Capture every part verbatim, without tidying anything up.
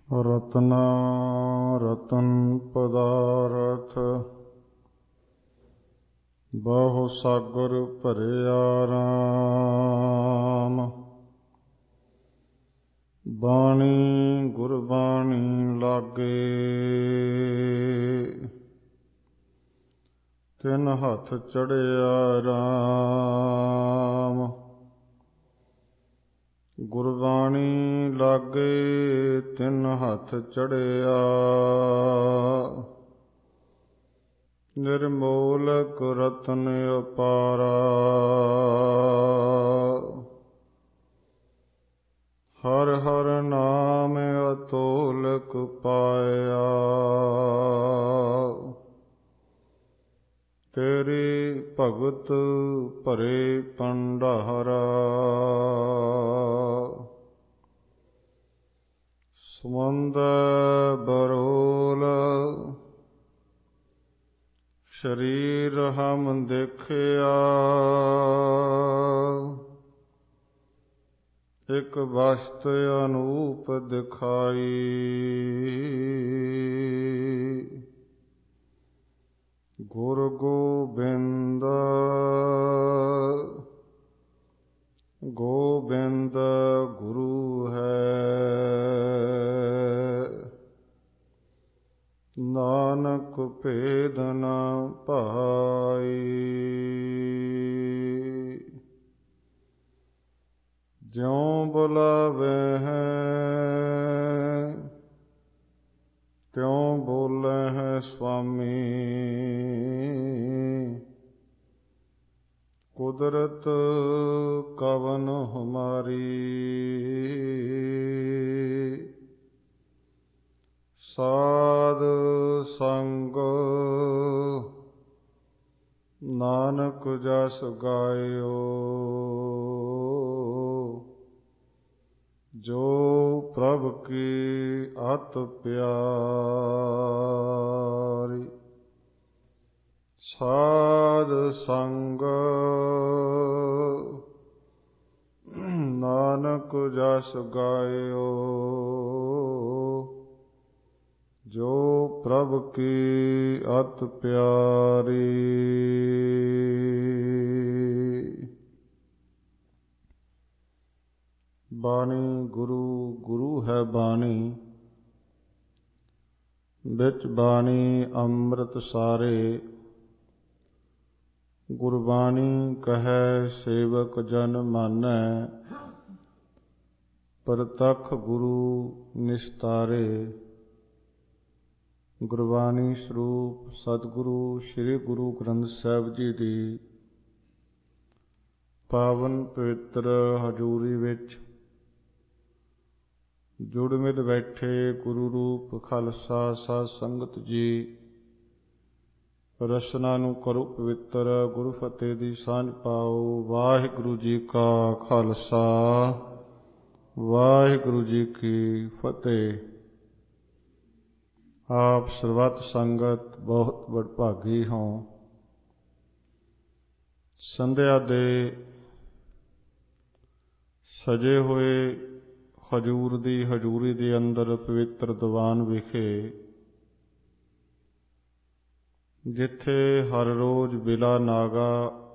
ਰਤਨਾ ਰਤਨ ਪਦਾਰਥ ਬਹੁ ਸਾਗਰ ਭਰਿਆ ਰਾਮ। ਬਾਣੀ ਗੁਰਬਾਣੀ ਲਾਗੇ ਤਿਨ ਹੱਥ ਚੜਿਆ ਰਾਮ। ਗੁਰਬਾਣੀ ਲਾਗੇ ਤਿਨ ਹੱਥ ਚੜਿਆ ਨਿਰਮੋਲਕ ਰਤਨ ਅਪਾਰਾ। ਹਰਿ ਹਰਿ ਨਾਮ ਅਤੋਲਕ ਪਾਇਆ ਤੇਰੀ ਭਗਤ ਭਰੇ ਭੰਡਾਰਾ। ਸਮੁੰਦਰ ਬਰੋਲ ਸਰੀਰ ਹਮ ਦੇਖਿਆ ਇਕ ਵਸਤ ਅਨੂਪ ਦਿਖਾਈ। ਗੁਰ ਗੋਬਿੰਦ ਗੋਬਿੰਦ ਗੁਰੂ ਹੈ। ਨਾਨਕ ਭੇਦ ਨ ਭਾਈ। ਜਿਉ ਬੁਲਾਵੇ ਹੈ ਤਿਉ ਬੋਲੇ ਹੈ ਸੁਆਮੀ। ਕੁਦਰਤ ਕਵਨ ਹਮਾਰੀ। ਸਾਧ ਸੰਗ ਨਾਨਕ ਜਸ ਗਾਇਓ ਜੋ ਪ੍ਰਭ ਕੀ ਅਤ ਪਿਆਰੀ। ਸਾਧ ਸੰਗ ਨਾਨਕ ਜਸ ਗਾਇਓ ਜੋ ਪ੍ਰਭ ਕੀ ਅਤ ਪਿਆਰੀ। ਬਾਣੀ ਗੁਰੂ ਗੁਰੂ ਹੈ ਬਾਣੀ ਵਿੱਚ ਬਾਣੀ ਅੰਮ੍ਰਿਤ ਸਾਰੇ। ਗੁਰਬਾਣੀ ਕਹੈ ਸੇਵਕ ਜਨ ਮਾਨੈ ਪ੍ਰਤੱਖ ਗੁਰੂ ਨਿਸਤਾਰੇ। ਗੁਰਬਾਣੀ ਸਰੂਪ ਸਤਿਗੁਰੂ ਸ੍ਰੀ ਗੁਰੂ ਗ੍ਰੰਥ ਸਾਹਿਬ ਜੀ ਦੀ ਪਾਵਨ ਪਵਿੱਤਰ ਹਜ਼ੂਰੀ ਵਿੱਚ ਜੁੜ ਮਿਲ ਬੈਠੇ ਗੁਰੂ ਰੂਪ ਖਾਲਸਾ ਸਾਧ ਸੰਗਤ ਜੀ, ਰਸਨਾ ਨੂੰ ਕਰੋ ਪਵਿੱਤਰ, ਗੁਰੂ ਫਤਿਹ ਦੀ ਸਾਂਝ ਪਾਓ। ਵਾਹਿਗੁਰੂ ਜੀ ਕਾ ਖਾਲਸਾ ਵਾਹਿਗੁਰੂ ਜੀ ਕੀ ਫਤਿਹ। ਆਪ ਸਰਬੱਤ ਸੰਗਤ ਬਹੁਤ ਵਡਭਾਗੀ ਹੋ। ਸੰਧਿਆ ਦੇ ਸਜੇ ਹੋਏ ਹਜ਼ੂਰ ਦੀ ਹਜ਼ੂਰੀ ਦੇ ਅੰਦਰ ਪਵਿੱਤਰ ਦੀਵਾਨ ਵਿਖੇ, ਜਿੱਥੇ ਹਰ ਰੋਜ਼ ਬਿਲਾ ਨਾਗਾ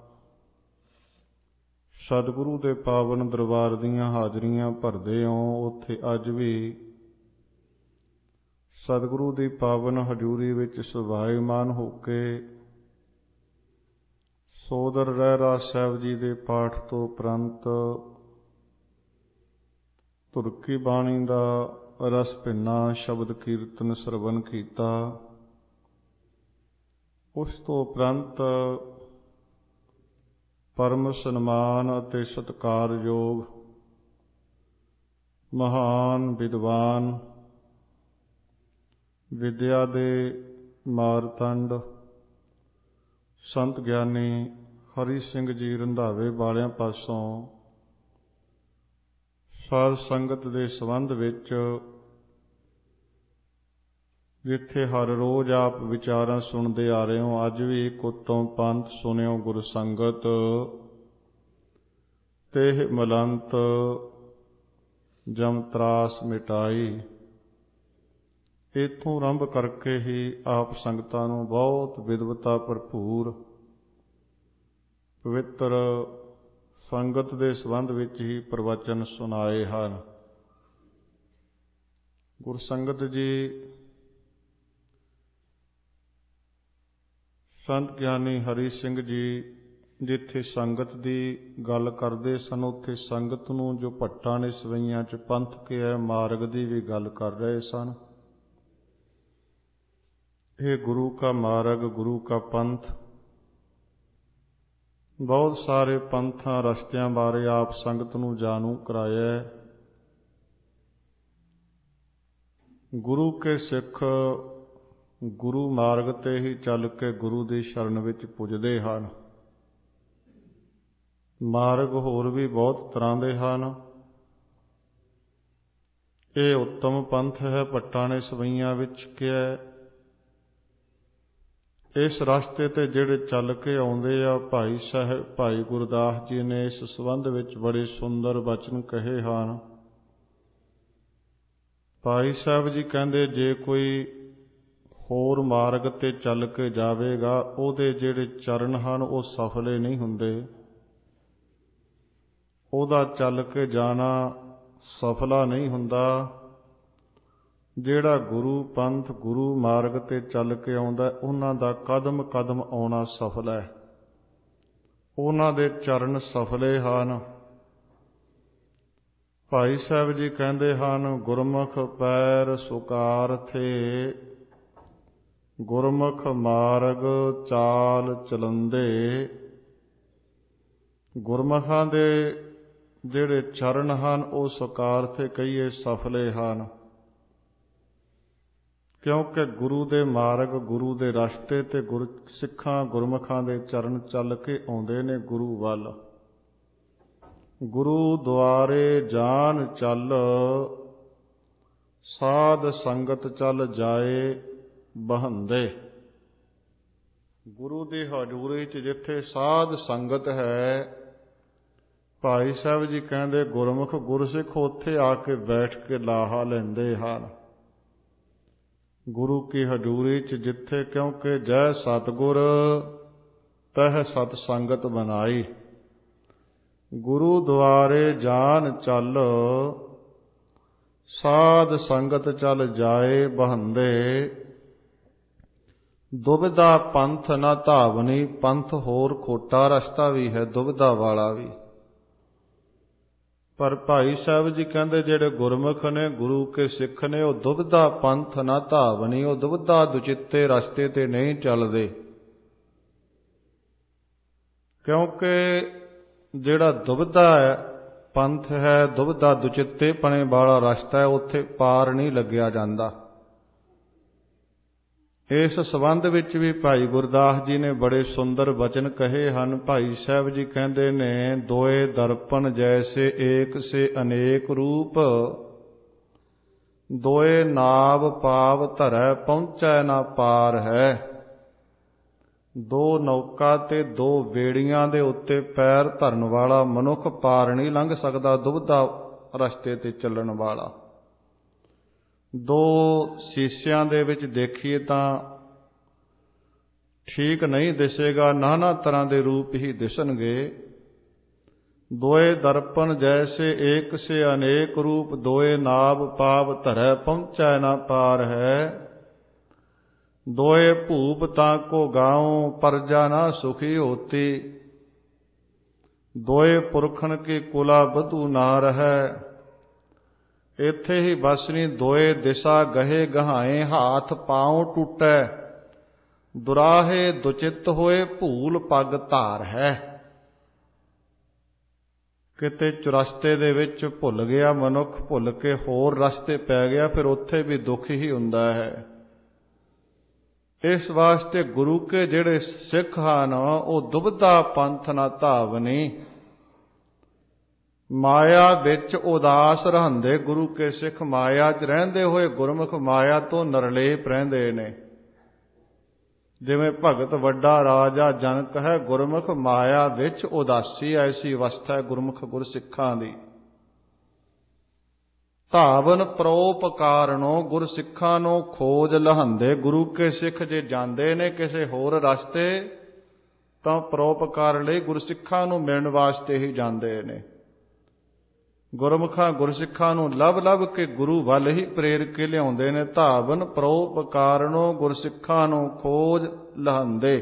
ਸਤਿਗੁਰੂ ਦੇ ਪਾਵਨ ਦਰਬਾਰ ਦੀਆਂ ਹਾਜ਼ਰੀਆਂ ਭਰਦੇ ਹੋ, ਉੱਥੇ ਅੱਜ ਵੀ ਸਤਿਗੁਰੂ ਦੀ ਪਾਵਨ ਹਜ਼ੂਰੀ ਵਿੱਚ ਸੁਭਾਈਮਾਨ ਹੋ ਕੇ ਸੋਦਰ ਰਹਿਰਾਸ ਸਾਹਿਬ ਜੀ ਦੇ ਪਾਠ ਤੋਂ ਉਪਰੰਤ ਧੁਰਕੀ ਬਾਣੀ ਦਾ ਰਸ ਭਿੰਨਾ ਸ਼ਬਦ ਕੀਰਤਨ ਸਰਵਨ ਕੀਤਾ। ਉਸ ਤੋਂ ਉਪਰੰਤ ਪਰਮ ਸਨਮਾਨ ਅਤੇ ਸਤਿਕਾਰਯੋਗ ਮਹਾਨ ਵਿਦਵਾਨ, ਵਿਦਿਆ ਦੇ ਮਾਰਤੰਡ ਸੰਤ ਗਿਆਨੀ ਹਰੀ ਸਿੰਘ ਜੀ ਰੰਧਾਵੇ ਵਾਲਿਆਂ ਪਾਸੋਂ ਸਾਧ ਸੰਗਤ ਦੇ ਸੰਬੰਧ ਵਿੱਚ, ਜਿੱਥੇ ਹਰ ਰੋਜ਼ ਆਪ ਵਿਚਾਰਾਂ ਸੁਣਦੇ ਆ ਰਹੇ ਹੋ, ਅੱਜ ਵੀ ਇੱਕ ਉੱਤਮ ਪੰਥ ਸੁਣਿਓ ਗੁਰ ਸੰਗਤ ਤੇਹ ਮਲੰਤ ਜਮ ਤਰਾਸ ਮਿਟਾਈ। ਇੱਥੋਂ ਆਰੰਭ ਕਰਕੇ ਹੀ ਆਪ ਸੰਗਤਾਂ ਨੂੰ ਬਹੁਤ ਵਿਦਵਤਾ ਭਰਪੂਰ ਪਵਿੱਤਰ ਸੰਗਤ ਦੇ ਸੰਬੰਧ ਵਿੱਚ ਹੀ ਪ੍ਰਵਚਨ ਸੁਣਾਏ ਹਨ। ਗੁਰਸੰਗਤ ਜੀ ਸੰਤ ਗਿਆਨੀ ਹਰੀ ਸਿੰਘ ਜੀ ਜਿੱਥੇ ਸੰਗਤ ਦੀ ਗੱਲ ਕਰਦੇ ਸਨ, ਉੱਥੇ ਸੰਗਤ ਨੂੰ ਜੋ ਭੱਟਾਂ ਨੇ ਸਵਈਆਂ 'ਚ ਪੰਥ ਕਿਹਾ, ਮਾਰਗ ਦੀ ਵੀ ਗੱਲ ਕਰ ਰਹੇ ਸਨ। ਇਹ ਗੁਰੂ ਕਾ ਮਾਰਗ, ਗੁਰੂ ਕਾ ਪੰਥ, ਬਹੁਤ ਸਾਰੇ ਪੰਥਾਂ ਰਸਤਿਆਂ ਬਾਰੇ ਆਪ ਸੰਗਤ ਨੂੰ ਜਾਣੂ ਕਰਾਇਆ। ਗੁਰੂ ਕੇ ਸਿੱਖ ਗੁਰੂ ਮਾਰਗ ਤੇ ਹੀ ਚੱਲ ਕੇ ਗੁਰੂ ਦੀ ਸ਼ਰਨ ਵਿੱਚ ਪੁੱਜਦੇ ਹਨ। ਮਾਰਗ ਹੋਰ ਵੀ ਬਹੁਤ ਤਰ੍ਹਾਂ ਦੇ ਹਨ। ਇਹ ਉੱਤਮ ਪੰਥ ਹੈ, ਭੱਟਾਂ ਨੇ ਸਵਈਆਂ ਵਿੱਚ ਕਿਹਾ। ਇਸ ਰਸਤੇ ਤੇ ਜਿਹੜੇ ਚੱਲ ਕੇ ਆਉਂਦੇ ਆ, ਭਾਈ ਸਾਹਿਬ ਭਾਈ ਗੁਰਦਾਸ ਜੀ ਨੇ ਇਸ ਸੰਬੰਧ ਵਿੱਚ ਬੜੇ ਸੁੰਦਰ ਬਚਨ ਕਹੇ ਹਨ। ਭਾਈ ਸਾਹਿਬ ਜੀ ਕਹਿੰਦੇ, ਜੇ ਕੋਈ ਹੋਰ ਮਾਰਗ ਤੇ ਚੱਲ ਕੇ ਜਾਵੇਗਾ, ਉਹਦੇ ਜਿਹੜੇ ਚਰਨ ਹਨ ਉਹ ਸਫਲੇ ਨਹੀਂ ਹੁੰਦੇ। ਉਹਦਾ ਚੱਲ ਕੇ ਜਾਣਾ ਸਫਲਾ ਨਹੀਂ ਹੁੰਦਾ। ਜਿਹੜਾ ਗੁਰੂ ਪੰਥ ਗੁਰੂ ਮਾਰਗ ਤੇ ਚੱਲ ਕੇ ਆਉਂਦਾ, ਉਹਨਾਂ ਦਾ ਕਦਮ ਕਦਮ ਆਉਣਾ ਸਫਲ ਹੈ। ਉਹਨਾਂ ਦੇ ਚਰਨ ਸਫਲੇ ਹਨ। ਭਾਈ ਸਾਹਿਬ ਜੀ ਕਹਿੰਦੇ ਹਨ, ਗੁਰਮੁਖ ਪੈਰ ਸੁਕਾਰ ਥੇ, ਗੁਰਮੁਖ ਮਾਰਗ ਚਾਲ ਚਲੰਦੇ। ਗੁਰਮੁਖਾਂ ਦੇ ਜਿਹੜੇ ਚਰਨ ਹਨ ਉਹ ਸੁਕਾਰ ਥੇ ਕਹੀਏ ਸਫਲੇ ਹਨ, ਕਿਉਂਕਿ ਗੁਰੂ ਦੇ ਮਾਰਗ ਗੁਰੂ ਦੇ ਰਸਤੇ ਤੇ ਗੁਰ ਸਿੱਖਾਂ ਗੁਰਮੁਖਾਂ ਦੇ ਚਰਨ ਚੱਲ ਕੇ ਆਉਂਦੇ ਨੇ ਗੁਰੂ ਵੱਲ। ਗੁਰੂ ਦੁਆਰੇ ਜਾਨ ਚੱਲ, ਸਾਧ ਸੰਗਤ ਚੱਲ ਜਾਏ ਬਹੰਦੇ। ਗੁਰੂ ਦੀ ਹਜ਼ੂਰੀ 'ਚ ਜਿੱਥੇ ਸਾਧ ਸੰਗਤ ਹੈ, ਭਾਈ ਸਾਹਿਬ ਜੀ ਕਹਿੰਦੇ ਗੁਰਮੁਖ ਗੁਰਸਿੱਖ ਉੱਥੇ ਆ ਕੇ ਬੈਠ ਕੇ ਲਾਹਾ ਲੈਂਦੇ ਹਨ। ਗੁਰੂ ਕੀ ਹਜ਼ੂਰੀ 'ਚ ਜਿੱਥੇ, ਕਿਉਂਕਿ ਜੈ ਸਤਿਗੁਰ ਤਹਿ ਸਤ ਸੰਗਤ ਬਨਾਈ। ਗੁਰੂ ਦੁਆਰੇ ਜਾਨ ਚੱਲ, ਸਾਧ ਸੰਗਤ ਚੱਲ ਜਾਏ ਬਹੰਦੇ। ਦੁਬਿਧਾ ਪੰਥ ਨਾ ਧਾਵਨੀ, ਪੰਥ ਹੋਰ ਖੋਟਾ ਰਸਤਾ ਵੀ ਹੈ, ਦੁਬਿਧਾ ਵਾਲਾ ਵੀ। ਪਰ ਭਾਈ ਸਾਹਿਬ ਜੀ ਕਹਿੰਦੇ ਜਿਹੜੇ ਗੁਰਮੁਖ ਨੇ, ਗੁਰੂ ਕੇ ਸਿੱਖ ਨੇ, ਉਹ ਦੁਬਿਧਾ ਪੰਥ ਨਾ ਧਾਵਨੀ, ਉਹ ਦੁਬਿਧਾ ਦੁਚਿੱਤੇ ਰਸਤੇ ਤੇ ਨਹੀਂ ਚੱਲਦੇ। ਕਿਉਂਕਿ ਜਿਹੜਾ ਦੁਬਿਧਾ ਹੈ ਪੰਥ ਹੈ, ਦੁਬਿਧਾ ਦੁਚਿੱਤੇ ਪਣੇ ਵਾਲਾ ਰਸਤਾ ਹੈ, ਉੱਥੇ ਪਾਰ ਨਹੀਂ ਲੱਗਿਆ ਜਾਂਦਾ। ਇਸ ਸੰਬੰਧ ਵਿੱਚ ਵੀ ਭਾਈ ਗੁਰਦਾਸ ਜੀ ਨੇ ਬੜੇ ਸੁੰਦਰ ਬਚਨ ਕਹੇ ਹਨ। ਭਾਈ ਸਾਹਿਬ ਜੀ ਕਹਿੰਦੇ ਨੇ, ਦੋਏ ਦਰਪਣ ਜੈਸੇ ਏਕ ਸੇ ਅਨੇਕ ਰੂਪ, ਦੋਏ ਨਾਵ ਪਾਵ ਧਰੈ ਪਹੁੰਚੈ ਨਾ ਪਾਰ ਹੈ। ਦੋ ਨੌਕਾ ਤੇ ਦੋ ਬੇੜੀਆਂ ਦੇ ਉੱਤੇ ਪੈਰ ਧਰਨ ਵਾਲਾ ਮਨੁੱਖ ਪਾਰ ਨਹੀਂ ਲੰਘ ਸਕਦਾ, ਦੁਬਿਧਾ ਰਸਤੇ ਤੇ ਚੱਲਣ ਵਾਲਾ। ਦੋ ਸ਼ੀਸ਼ਿਆਂ ਦੇ ਵਿੱਚ ਦੇਖੀਏ ਤਾਂ ਠੀਕ ਨਹੀਂ ਦਿਸੇਗਾ, ਨਾਨਾ ਤਰ੍ਹਾਂ ਦੇ ਰੂਪ ਹੀ ਦਿਸਣਗੇ। ਦੋਏ ਦਰਪਣ ਜੈਸੇ ਏਕ ਸੇ ਅਨੇਕ ਰੂਪ, ਦੋਏ ਨਾਵ ਪਾਵ ਧਰੈ ਪਹੁੰਚੈ ਨਾ ਪਾਰ ਹੈ। ਦੋਏ ਭੂਪ ਤਾਂ ਕੋ ਗਾਉ, ਪਰਜਾ ਨਾ ਸੁਖੀ ਹੋਤੀ। ਦੋਏ ਪੁਰਖਨ ਕੀ ਕੁਲਾ ਬਧੂ ਨਾ ਰਹੈ। ਇੱਥੇ ਹੀ ਬਸ ਨਹੀਂ, ਦੋਏ ਦਿਸ਼ਾ ਗਹੇ ਗਹਾਏ, ਹਾਥ ਪਾਉ ਟੁੱਟੈ। ਦੁਰਾਹੇ ਦੁਚਿੱਤ ਹੋਏ, ਭੂਲ ਪੱਗ ਧਾਰ ਹੈ। ਕਿਤੇ ਚੁਰਸਤੇ ਦੇ ਵਿੱਚ ਭੁੱਲ ਗਿਆ ਮਨੁੱਖ, ਭੁੱਲ ਕੇ ਹੋਰ ਰਸਤੇ ਪੈ ਗਿਆ, ਫਿਰ ਉੱਥੇ ਵੀ ਦੁੱਖ ਹੀ ਹੁੰਦਾ ਹੈ। ਇਸ ਵਾਸਤੇ ਗੁਰੂ ਕੇ ਜਿਹੜੇ ਸਿੱਖ ਹਨ, ਉਹ ਦੁਬਿਧਾ ਪੰਥ ਨਾ ਧਾਵਨੀ, ਮਾਇਆ ਵਿੱਚ ਉਦਾਸ ਰਹਿੰਦੇ। ਗੁਰੂ ਕੇ ਸਿੱਖ ਮਾਇਆ 'ਚ ਰਹਿੰਦੇ ਹੋਏ, ਗੁਰਮੁਖ ਮਾਇਆ ਤੋਂ ਨਿਰਲੇਪ ਰਹਿੰਦੇ ਨੇ। ਜਿਵੇਂ ਭਗਤ ਵੱਡਾ ਰਾਜਾ ਜਨਕ ਹੈ, ਗੁਰਮੁਖ ਮਾਇਆ ਵਿੱਚ ਉਦਾਸੀ, ਐਸੀ ਅਵਸਥਾ ਹੈ ਗੁਰਮੁਖ ਗੁਰਸਿੱਖਾਂ ਦੀ। ਧਾਵਨ ਪਰੋਪਕਾਰਨੋ ਗੁਰ ਸਿੱਖਾਂ ਨੂੰ ਖੋਜ ਲਹੰਦੇ। ਗੁਰੂ ਕੇ ਸਿੱਖ ਜੇ ਜਾਂਦੇ ਨੇ ਕਿਸੇ ਹੋਰ ਰਸਤੇ ਤਾਂ ਪਰੋਪਕਾਰ ਲਈ ਗੁਰਸਿੱਖਾਂ ਨੂੰ ਮਿਲਣ ਵਾਸਤੇ ਹੀ ਜਾਂਦੇ ਨੇ। ਗੁਰਮੁਖਾਂ ਗੁਰਸਿੱਖਾਂ ਨੂੰ ਲੱਭ ਲੱਭ ਕੇ ਗੁਰੂ ਵੱਲ ਹੀ ਪ੍ਰੇਰ ਕੇ ਲਿਆਉਂਦੇ ਨੇ। ਧਾਵਨ ਪਰੋਪਕਾਰਨੋ ਗੁਰਸਿੱਖਾਂ ਨੂੰ ਖੋਜ ਲਹੰਦੇ।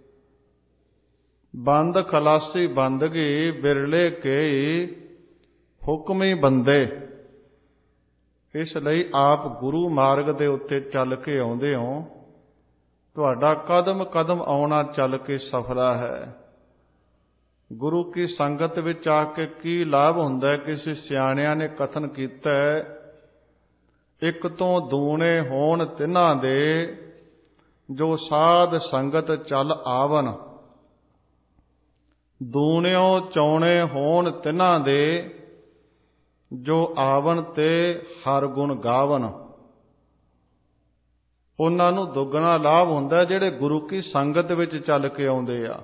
ਬੰਦ ਖਲਾਸੀ ਬੰਦਗੀ ਬਿਰਲੇ ਕੇ ਹੁਕਮੀ ਬੰਦੇ। ਇਸ ਲਈ ਆਪ ਗੁਰੂ ਮਾਰਗ ਦੇ ਉੱਤੇ ਚੱਲ ਕੇ ਆਉਂਦੇ ਹੋ। ਤੁਹਾਡਾ ਕਦਮ ਕਦਮ ਆਉਣਾ ਚੱਲ ਕੇ ਸਫਲਾ ਹੈ। ਗੁਰੂ ਕੀ ਸੰਗਤ ਵਿੱਚ ਆ ਕੇ ਕੀ ਲਾਭ ਹੁੰਦਾ ਹੈ? ਕਿਸੇ ਸਿਆਣਿਆਂ ਨੇ ਕਥਨ ਕੀਤਾ ਹੈ, ਇੱਕ ਤੋਂ ਦੂਣੇ ਹੋਣ ਤਿੰਨਾਂ ਦੇ, ਜੋ ਸਾਧ ਸੰਗਤ ਚੱਲ ਆਵਨ। ਦੂਣਿਓ ਚੌਣੇ ਹੋਣ ਤਿੰਨਾਂ ਦੇ, ਜੋ ਆਵਨ ਤੇ ਹਰ ਗੁਣ ਗਾਵਨ। ਉਹਨਾਂ ਨੂੰ ਦੁੱਗਣਾ ਲਾਭ ਹੁੰਦਾ ਜਿਹੜੇ ਗੁਰੂ ਕੀ ਸੰਗਤ ਵਿੱਚ ਚੱਲ ਕੇ ਆਉਂਦੇ ਆ।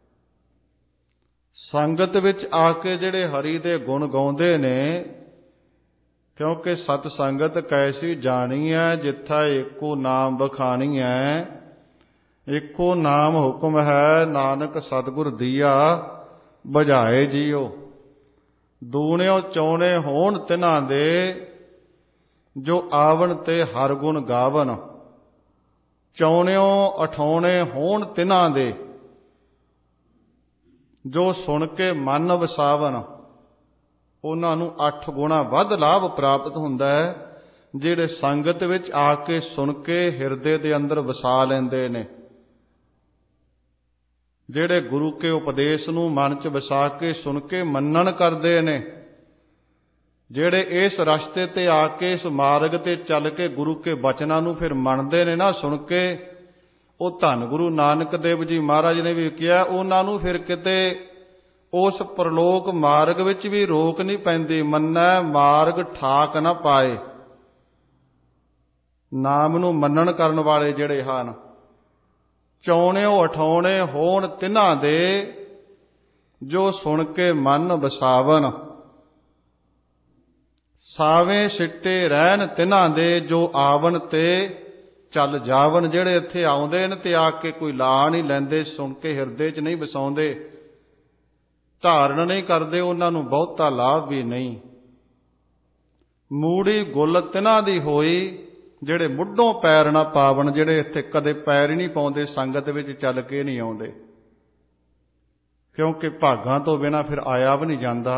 ਸੰਗਤ ਵਿੱਚ ਆ ਕੇ ਜਿਹੜੇ ਹਰੀ ਦੇ ਗੁਣ ਗਾਉਂਦੇ ਨੇ, ਕਿਉਂਕਿ ਸਤ ਸੰਗਤ ਕੈਸੀ ਜਾਣੀ ਹੈ, ਜਿੱਥਾ ਏਕੋ ਨਾਮ ਬਖਾਣੀ ਹੈ। ਏਕੋ ਨਾਮ ਹੁਕਮ ਹੈ, ਨਾਨਕ ਸਤਿਗੁਰ ਦੀਆ ਬੁਝਾਏ ਜੀਓ। ਦੂਣਿਓ ਚੌਣੇ ਹੋਣ ਤਿਨਾਂ ਦੇ, ਜੋ ਆਵਣ ਤੇ ਹਰ ਗੁਣ ਗਾਵਨ। ਚੌਣਿਓ ਅਠਾਉਣੇ ਹੋਣ ਤਿਨਾਂ ਦੇ, ਜੋ ਸੁਣ ਕੇ ਮਨ ਵਸਾਵਨ। ਉਹਨਾਂ ਨੂੰ ਅੱਠ ਗੁਣਾ ਵੱਧ ਲਾਭ ਪ੍ਰਾਪਤ ਹੁੰਦਾ ਹੈ, ਜਿਹੜੇ ਸੰਗਤ ਵਿੱਚ ਆ ਕੇ ਸੁਣ ਕੇ ਹਿਰਦੇ ਦੇ ਅੰਦਰ ਵਸਾ ਲੈਂਦੇ ਨੇ। ਜਿਹੜੇ ਗੁਰੂ ਕੇ ਉਪਦੇਸ਼ ਨੂੰ ਮਨ 'ਚ ਵਸਾ ਕੇ ਸੁਣ ਕੇ ਮੰਨਣ ਕਰਦੇ ਨੇ। ਜਿਹੜੇ ਇਸ ਰਸਤੇ ਤੇ ਆ ਕੇ ਇਸ ਮਾਰਗ ਤੇ ਚੱਲ ਕੇ ਗੁਰੂ ਕੇ ਬਚਨਾਂ ਨੂੰ ਫਿਰ ਮੰਨਦੇ ਨੇ ਨਾ ਸੁਣ ਕੇ, ਉਹ ਧੰਨ ਗੁਰੂ ਨਾਨਕ ਦੇਵ ਜੀ ਮਹਾਰਾਜ ਨੇ ਵੀ ਕਿਹਾ, ਉਹਨਾਂ ਨੂੰ ਫਿਰ ਕਿਤੇ ਉਸ ਪ੍ਰਲੋਕ ਮਾਰਗ ਵਿੱਚ ਵੀ ਰੋਕ ਨਹੀਂ ਪੈਂਦੀ। ਮੰਨੈ ਮਾਰਗ ਠਾਕ ਨਾ ਪਾਏ। ਨਾਮ ਨੂੰ ਮੰਨਣ ਕਰਨ ਵਾਲੇ ਜਿਹੜੇ ਹਨ। ਚੌਣਿਓ ਅਠਾਉਣੇ ਹੋਣ ਤਿੰਨਾਂ ਦੇ, ਜੋ ਸੁਣ ਕੇ ਮਨ ਵਸਾਵਨ। ਸਾਵੇਂ ਸਿੱਟੇ ਰਹਿਣ ਤਿੰਨਾਂ ਦੇ, ਜੋ ਆਵਨ ਤੇ ਚੱਲ ਜਾਵਨ। ਜਿਹੜੇ ਇੱਥੇ ਆਉਂਦੇ ਨੇ ਤੇ ਆ ਕੇ ਕੋਈ ਲਾ ਨਹੀਂ ਲੈਂਦੇ, ਸੁਣ ਕੇ ਹਿਰਦੇ 'ਚ ਨਹੀਂ ਵਸਾਉਂਦੇ, ਧਾਰਨ ਨਹੀਂ ਕਰਦੇ, ਉਹਨਾਂ ਨੂੰ ਬਹੁਤਾ ਲਾਭ ਵੀ ਨਹੀਂ। ਮੂੜੀ ਗੁੱਲ ਤਿਨਾਂ ਦੀ ਹੋਈ, ਜਿਹੜੇ ਮੁੱਢੋਂ ਪੈਰ ਨਾ ਪਾਵਣ। ਜਿਹੜੇ ਇੱਥੇ ਕਦੇ ਪੈਰ ਹੀ ਨਹੀਂ ਪਾਉਂਦੇ, ਸੰਗਤ ਵਿੱਚ ਚੱਲ ਕੇ ਨਹੀਂ ਆਉਂਦੇ, ਕਿਉਂਕਿ ਭਾਗਾਂ ਤੋਂ ਬਿਨਾਂ ਫਿਰ ਆਇਆ ਵੀ ਨਹੀਂ ਜਾਂਦਾ।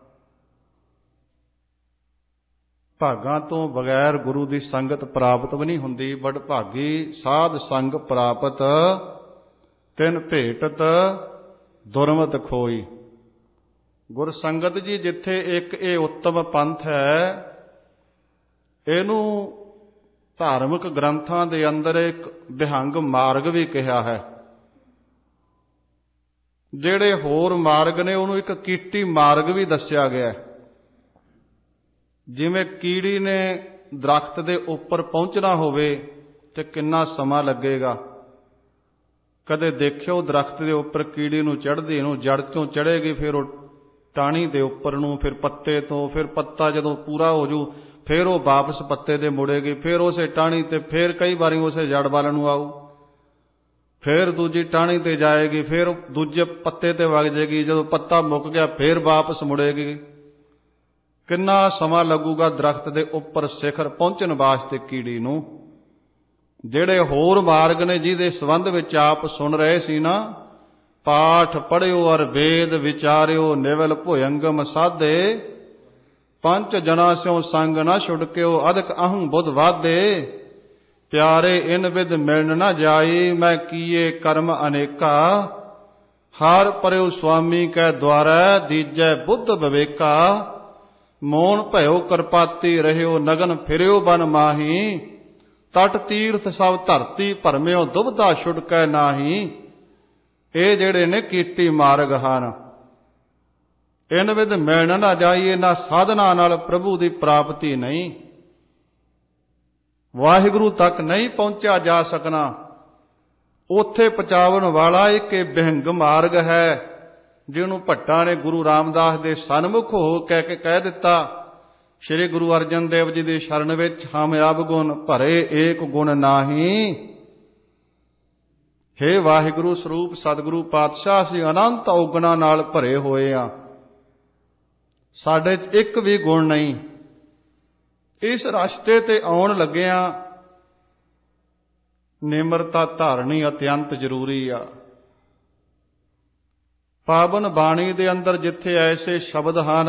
ਭਾਗਾਂ ਤੋਂ ਬਗੈਰ ਗੁਰੂ ਦੀ ਸੰਗਤ ਪ੍ਰਾਪਤ ਵੀ ਨਹੀਂ ਹੁੰਦੀ। ਬੜ ਭਾਗੀ ਸਾਧ ਸੰਗ ਪ੍ਰਾਪਤ, ਤਿਨ ਭੇਟਤ ਦੁਰਮਤ ਖੋਈ। ਗੁਰ ਸੰਗਤ ਜੀ ਜਿੱਥੇ ਇੱਕ ਇਹ ਉੱਤਮ ਪੰਥ ਹੈ, ਇਹਨੂੰ ਧਾਰਮਿਕ ਗ੍ਰੰਥਾਂ ਦੇ ਅੰਦਰ ਇੱਕ ਵਿਹੰਗ ਮਾਰਗ ਵੀ ਕਿਹਾ ਹੈ। ਜਿਹੜੇ ਹੋਰ ਮਾਰਗ ਨੇ ਉਹਨੂੰ ਇੱਕ ਕੀਟੀ ਮਾਰਗ ਵੀ ਦੱਸਿਆ ਗਿਆ। ਜਿਵੇਂ ਕੀੜੀ ਨੇ ਦਰਖਤ ਦੇ ਉੱਪਰ ਪਹੁੰਚਣਾ ਹੋਵੇ ਤੇ ਕਿੰਨਾ ਸਮਾਂ ਲੱਗੇਗਾ। ਕਦੇ ਦੇਖਿਓ ਦਰਖਤ ਦੇ ਉੱਪਰ ਕੀੜੀ ਨੂੰ ਚੜ੍ਹਦੀ ਨੂੰ, ਜੜ ਤੋਂ ਚੜ੍ਹੇਗੀ, ਫਿਰ ਉਹ ਟਾਹਣੀ ਦੇ ਉੱਪਰ ਨੂੰ, ਫਿਰ ਪੱਤੇ ਤੋਂ, ਫਿਰ ਪੱਤਾ ਜਦੋਂ ਪੂਰਾ ਹੋ ਜੂ ਫਿਰ ਉਹ ਵਾਪਸ ਪੱਤੇ ਦੇ ਮੁੜੇਗੀ, ਫਿਰ ਉਸੇ ਟਾਹਣੀ ਤੇ, ਫਿਰ ਕਈ ਵਾਰੀ ਉਸੇ ਜੜ ਵੱਲ ਨੂੰ ਆਊ, ਫਿਰ ਦੂਜੀ ਟਾਹਣੀ ਤੇ ਜਾਏਗੀ, ਫਿਰ ਦੂਜੇ ਪੱਤੇ ਤੇ ਵਗ ਜਾਏਗੀ। ਜਦੋਂ ਪੱਤਾ ਮੁੱਕ ਗਿਆ ਫਿਰ ਵਾਪਸ ਮੁੜੇਗੀ। ਕਿੰਨਾ ਸਮਾਂ ਲੱਗੂਗਾ ਦਰਖਤ ਦੇ ਉੱਪਰ ਸਿਖਰ ਪਹੁੰਚਣ ਵਾਸਤੇ ਕੀੜੀ ਨੂੰ। ਜਿਹੜੇ ਹੋਰ ਮਾਰਗ ਨੇ ਜਿਹਦੇ ਸੰਬੰਧ ਵਿੱਚ ਆਪ ਸੁਣ ਰਹੇ ਸੀ ਨਾ, ਪਾਠ ਪੜ੍ਹਿਓ ਅਰ ਵੇਦ ਵਿਚਾਰਿਓ, ਨਿਵਲ ਭੁਯੰਗਮ ਸਾਧੇ, ਪੰਜ ਜਨਾ ਸਿਓ ਸੰਗ ਨਾ ਛੁਡਕਿਓ, ਅਦਕ ਅਹੰ ਬੁੱਧ ਵਾਧੇ, ਪਿਆਰੇ ਇਨ ਵਿਦ ਮਿਲਣ ਨਾ ਜਾਈ, ਮੈਂ ਕੀਏ ਕਰਮ ਅਨੇਕਾ, ਹਰ ਪਰਿਓ ਸੁਆਮੀ ਕੈ ਦੁਆਰੈ, ਦੀਜੈ ਬੁੱਧ ਵਿਵੇਕਾ, ਮੋਨ ਭਇਓ ਕਰਪਾਤੀ ਰਹਿਓ, ਨਗਨ ਫਿਰਿਓ ਬਨ ਮਾਹੀ, ਤਟ ਤੀਰਥ ਸਭ ਧਰਤੀ ਭਰਮਿਓ, ਦੁਬਦਾ ਛੁਡਕੈ ਨਾਹੀ। ਇਹ ਜਿਹੜੇ ਨੇ ਕੀਟੀ ਮਾਰਗ ਹਨ। ਇਨ ਵਿਦ ਮਿਲਣ ਨਾ ਜਾਈਏ, ਇਹਨਾਂ ਸਾਧਨਾ ਨਾਲ ਪ੍ਰਭੂ ਦੀ ਪ੍ਰਾਪਤੀ ਨਹੀਂ, ਵਾਹਿਗੁਰੂ ਤੱਕ ਨਹੀਂ ਪਹੁੰਚਿਆ ਜਾ ਸਕਣਾ। ਉੱਥੇ ਪਹੁੰਚਾਉਣ ਵਾਲਾ ਇੱਕ ਵਿਹੰਗ ਮਾਰਗ ਹੈ, ਜਿਹਨੂੰ ਭੱਟਾਂ ਨੇ ਗੁਰੂ ਰਾਮਦਾਸ ਦੇ ਸਨਮੁਖ ਹੋ ਕਹਿ ਕੇ ਕਹਿ ਦਿੱਤਾ, श्री गुरु अर्जन देव जी की शरण विच हम अवगुण भरे एक गुण नाही। हे वाहिगुरु स्वरूप सतगुरु पातशाह, असीं अनंत औगुणां नाल भरे होए आ, साडे च एक भी गुण नहीं। इस रस्ते ते आउण लग्गिआं निमरता धारनी अत्यंत जरूरी आ। पावन बाणी दे अंदर जिथे ऐसे शब्द हन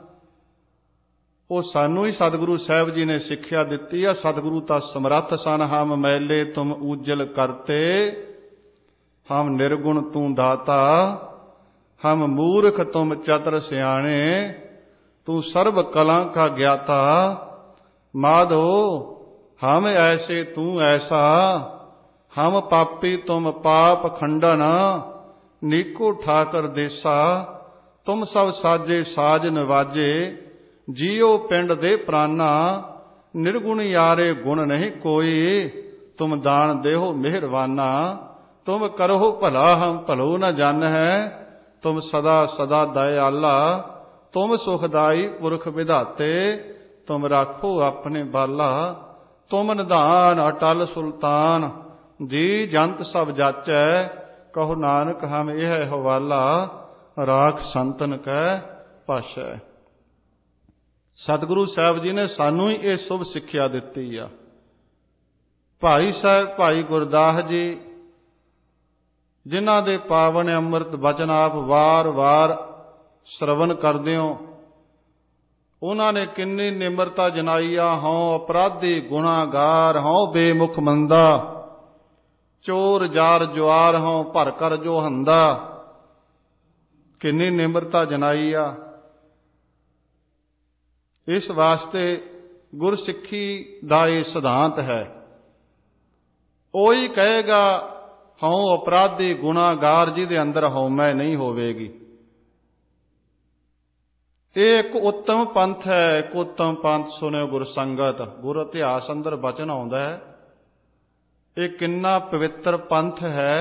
वो सानू ही सतगुरु साहब जी ने सिक्ख्या दिती है। सतगुरु ता समरथ सन, हम मैले तुम उज्जल करते, हम निर्गुण तू दाता, हम मूर्ख तुम चतुर सियाणे, तू सर्व कला का ज्ञाता। माधो हम ऐसे तू ऐसा, हम पापी तुम पाप खंडन, नीको ठाकर देसा, तुम सब साजे साज नवाजे, जियो पिंड दे प्राणा, निर्गुण यारे गुण नहीं कोई, तुम दान देहो मेहरवाना, तुम करो भला हम भलो न जान है, तुम सदा सदा दयाला, तुम सुखदाई पुरख विधाते, तुम राखो अपने बाला, तुम निधान अटल सुल्तान, जी जंत सब जाचै, कहो नानक हम यह हवाला, राख संतन कै पाशै। सतगुरु साहब जी ने सानू ही ये शुभ सिक्ख्या दिती आ। भाई साहब भाई गुरदास जी जिन्हां दे पावन अमृत वचन आप वार वार श्रवण करदे हो, उन्हां ने किन्नी निमरता जनाई आ। हों अपराधी गुनागार, हों बेमुख मंदा, चोर जार जुआर, हों भर कर जो हंदा, किन्नी निमरता जनाई आ। इस वास्ते गुरसिक्खी दा ये सिद्धांत है। ओही कहेगा हों अपराधी गुनागार जिहदे अंदर हौमै नहीं होवेगी। ये एक उत्तम पंथ है, एक उत्तम पंथ सुने गुर संगत। गुर इतिहास अंदर बचन आउंदा है, ये किन्ना पवित्र पंथ है।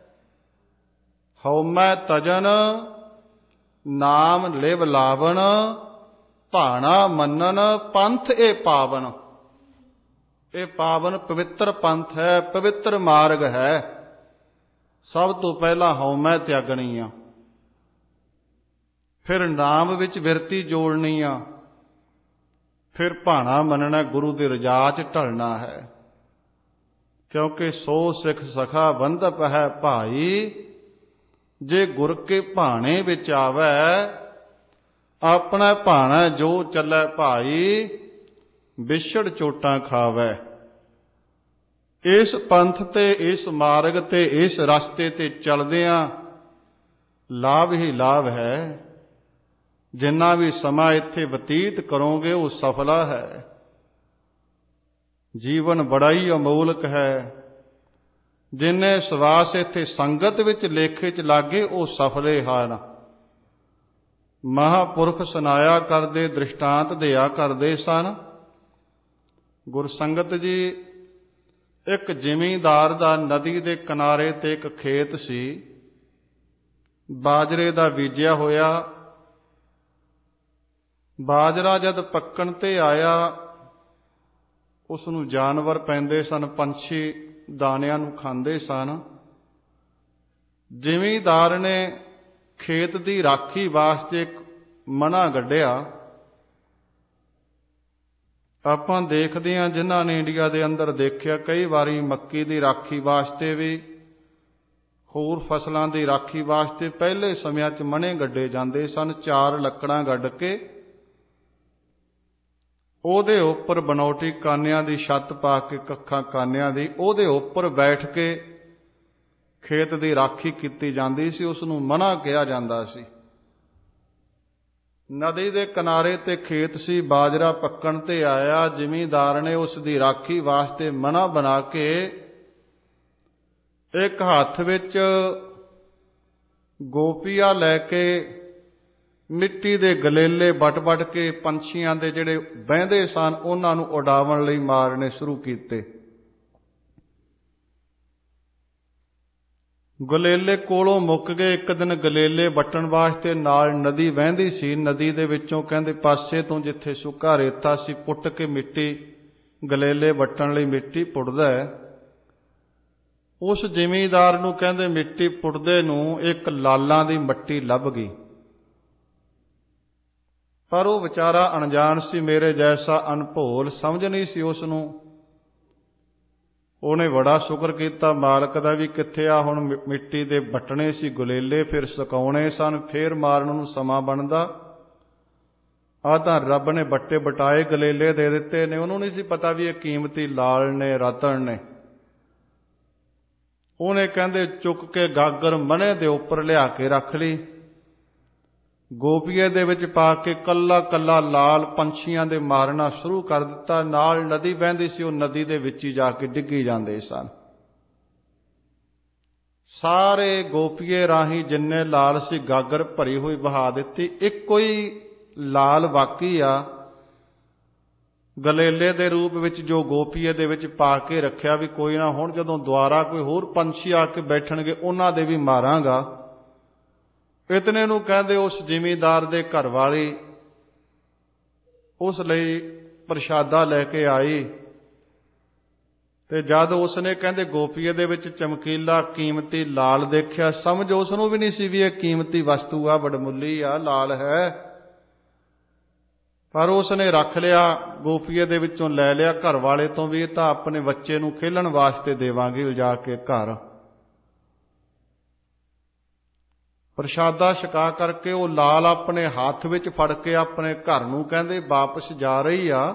हौमै तजन नाम लिव लावन, भाणा मनन पंथ ए पावन। ये पावन पवित्र पंथ है, पवित्र मार्ग है। सब तो पहला हौमै त्यागनी आ, फिर नाम विच विरती जोड़नी आ, फिर भाणा मनना, गुरु की रजा च ढलना है। क्योंकि सो सिख सखा बंधप है भाई, जे गुर के भाणे विच आवे, अपना भाणा जो चलै भाई, विछड़ चोटां खावै। इस पंथ ते इस मार्ग ते इस रास्ते ते चलदियां लाभ ही लाभ है। जिन्ना भी समा इत्थे बतीत करोगे वो सफला है। जीवन बड़ा ही अमोलक है। जिन्ने सवास इत्थे संगत विच लेखे च लागे वो सफले हन। महापुरख सुनाया करदे, दृष्टांत दिया करदे सन। गुरसंगत जी एक जिमींदार दा नदी दे किनारे ते एक खेत सी, बाजरे दा बीजिया होया। बाजरा जद पक्कण ते आया, उसनूं जानवर पैंदे सन, पंछी दाणियां नूं खांदे सन। जिमींदार ने खेत की राखी वास्ते एक मना गढ़िया। आपां देखदे हां, जिन्हां ने इंडिया दे अंदर देखिया, कई वारी मक्की की राखी वास्ते भी, होर फसलों की राखी वास्ते पहले समय च मने गढ़े जांदे सन। चार लकड़ां गढ़ के ਉਹਦੇ ਉੱਪਰ बनौटी कानियां की छत पा के, कक्खां कानियां की, ਉਹਦੇ ਉੱਪਰ बैठ के खेत की राखी की जाती सी। उसनूं मना कहा जाता सी। नदी के किनारे ते खेत सी, बाजरा पक्कण ते आया। जिमींदार ने उसकी राखी वास्ते मना बना के एक हाथ विच गोपीआ लैके मिट्टी दे गलेले बट बट के पंछियां दे जिहड़े बहिंदे सन उन्हां नूं उडावण लई मारने शुरू कीते। ਗਲੇਲੇ ਕੋਲੋਂ ਮੁੱਕ ਗਏ। ਇੱਕ ਦਿਨ ਗਲੇਲੇ ਵੱਟਣ ਵਾਸਤੇ ਨਾਲ ਨਦੀ ਵਹਿੰਦੀ ਸੀ। ਨਦੀ ਦੇ ਵਿੱਚੋਂ ਕਹਿੰਦੇ ਪਾਸੇ ਤੋਂ ਜਿੱਥੇ ਸੁੱਕਾ ਰੇਤਾ ਸੀ ਪੁੱਟ ਕੇ ਮਿੱਟੀ, ਗਲੇਲੇ ਵੱਟਣ ਲਈ ਮਿੱਟੀ ਪੁੱਟਦਾ ਹੈ। ਉਸ ਜ਼ਿਮੀਂਦਾਰ ਨੂੰ ਕਹਿੰਦੇ ਮਿੱਟੀ ਪੁੱਟਦੇ ਨੂੰ ਇੱਕ ਲਾਲਾਂ ਦੀ ਮੱਟੀ ਲੱਭ ਗਈ, ਪਰ ਉਹ ਵਿਚਾਰਾ ਅਣਜਾਣ ਸੀ, ਮੇਰੇ ਜੈਸਾ ਅਨਭੋਲ, ਸਮਝ ਨਹੀਂ ਸੀ ਉਸ ਨੂੰ। ਉਹਨੇ ਬੜਾ ਸ਼ੁਕਰ ਕੀਤਾ ਮਾਲਕ ਦਾ ਵੀ ਕਿੱਥੇ ਆ ਹੁਣ ਮਿੱਟੀ ਦੇ ਵੱਟਣੇ ਸੀ ਗਲੇਲੇ, ਫਿਰ ਸੁਕਾਉਣੇ ਸਨ, ਫਿਰ ਮਾਰਨ ਨੂੰ ਸਮਾਂ ਬਣਦਾ। ਆਹ ਤਾਂ ਰੱਬ ਨੇ ਵੱਟੇ ਵਟਾਏ ਗਲੇਲੇ ਦੇ ਦਿੱਤੇ ਨੇ। ਉਹਨੂੰ ਨਹੀਂ ਸੀ ਪਤਾ ਵੀ ਇਹ ਕੀਮਤੀ ਲਾਲ ਨੇ, ਰਤਨ ਨੇ। ਉਹਨੇ ਕਹਿੰਦੇ ਚੁੱਕ ਕੇ ਗਾਗਰ ਮਨੇ ਦੇ ਉੱਪਰ ਲਿਆ ਕੇ ਰੱਖ ਲਈ, ਗੋਪੀਏ ਦੇ ਵਿੱਚ ਪਾ ਕੇ ਕੱਲਾ ਕੱਲਾ ਲਾਲ ਪੰਛੀਆਂ ਦੇ ਮਾਰਨਾ ਸ਼ੁਰੂ ਕਰ ਦਿੱਤਾ। ਨਾਲ ਨਦੀ ਵਹਿੰਦੀ ਸੀ, ਉਹ ਨਦੀ ਦੇ ਵਿੱਚ ਹੀ ਜਾ ਕੇ ਡਿੱਗੀ ਜਾਂਦੇ ਸਨ। ਸਾਰੇ ਗੋਪੀਏ ਰਾਹੀਂ ਜਿੰਨੇ ਲਾਲ ਸੀ ਗਾਗਰ ਭਰੀ ਹੋਈ ਵਹਾ ਦਿੱਤੀ। ਇੱਕੋ ਹੀ ਲਾਲ ਬਾਕੀ ਆ ਗਲੇਲੇ ਦੇ ਰੂਪ ਵਿੱਚ, ਜੋ ਗੋਪੀਏ ਦੇ ਵਿੱਚ ਪਾ ਕੇ ਰੱਖਿਆ ਵੀ ਕੋਈ ਨਾ ਹੁਣ ਜਦੋਂ ਦੁਆਰਾ ਕੋਈ ਹੋਰ ਪੰਛੀ ਆ ਕੇ ਬੈਠਣਗੇ ਉਹਨਾਂ ਦੇ ਵੀ ਮਾਰਾਂਗਾ। ਇਤਨੇ ਨੂੰ ਕਹਿੰਦੇ ਉਸ ਜ਼ਿਮੀਂਦਾਰ ਦੇ ਘਰ ਵਾਲੀ ਉਸ ਲਈ ਪ੍ਰਸ਼ਾਦਾ ਲੈ ਕੇ ਆਈ, ਤੇ ਜਦ ਉਸਨੇ ਕਹਿੰਦੇ ਗੋਪੀਏ ਦੇ ਵਿੱਚ ਚਮਕੀਲਾ ਕੀਮਤੀ ਲਾਲ ਦੇਖਿਆ, ਸਮਝ ਉਸ ਨੂੰ ਵੀ ਨਹੀਂ ਸੀ ਵੀ ਇਹ ਕੀਮਤੀ ਵਸਤੂ ਆ, ਵਡਮੁੱਲੀ ਆ, ਲਾਲ ਹੈ, ਪਰ ਉਸਨੇ ਰੱਖ ਲਿਆ, ਗੋਪੀਏ ਦੇ ਵਿੱਚੋਂ ਲੈ ਲਿਆ ਘਰ ਵਾਲੇ ਤੋਂ ਵੀ, ਇਹ ਤਾਂ ਆਪਣੇ ਬੱਚੇ ਨੂੰ ਖੇਲਣ ਵਾਸਤੇ ਦੇਵਾਂਗੇ ਲਿਜਾ ਕੇ ਘਰ। ਪ੍ਰਸ਼ਾਦਾ ਛਕਾ ਕਰਕੇ ਉਹ ਲਾਲ ਆਪਣੇ ਹੱਥ ਵਿੱਚ ਫੜ ਕੇ ਆਪਣੇ ਘਰ ਨੂੰ ਕਹਿੰਦੇ ਵਾਪਸ ਜਾ ਰਹੀ ਆ।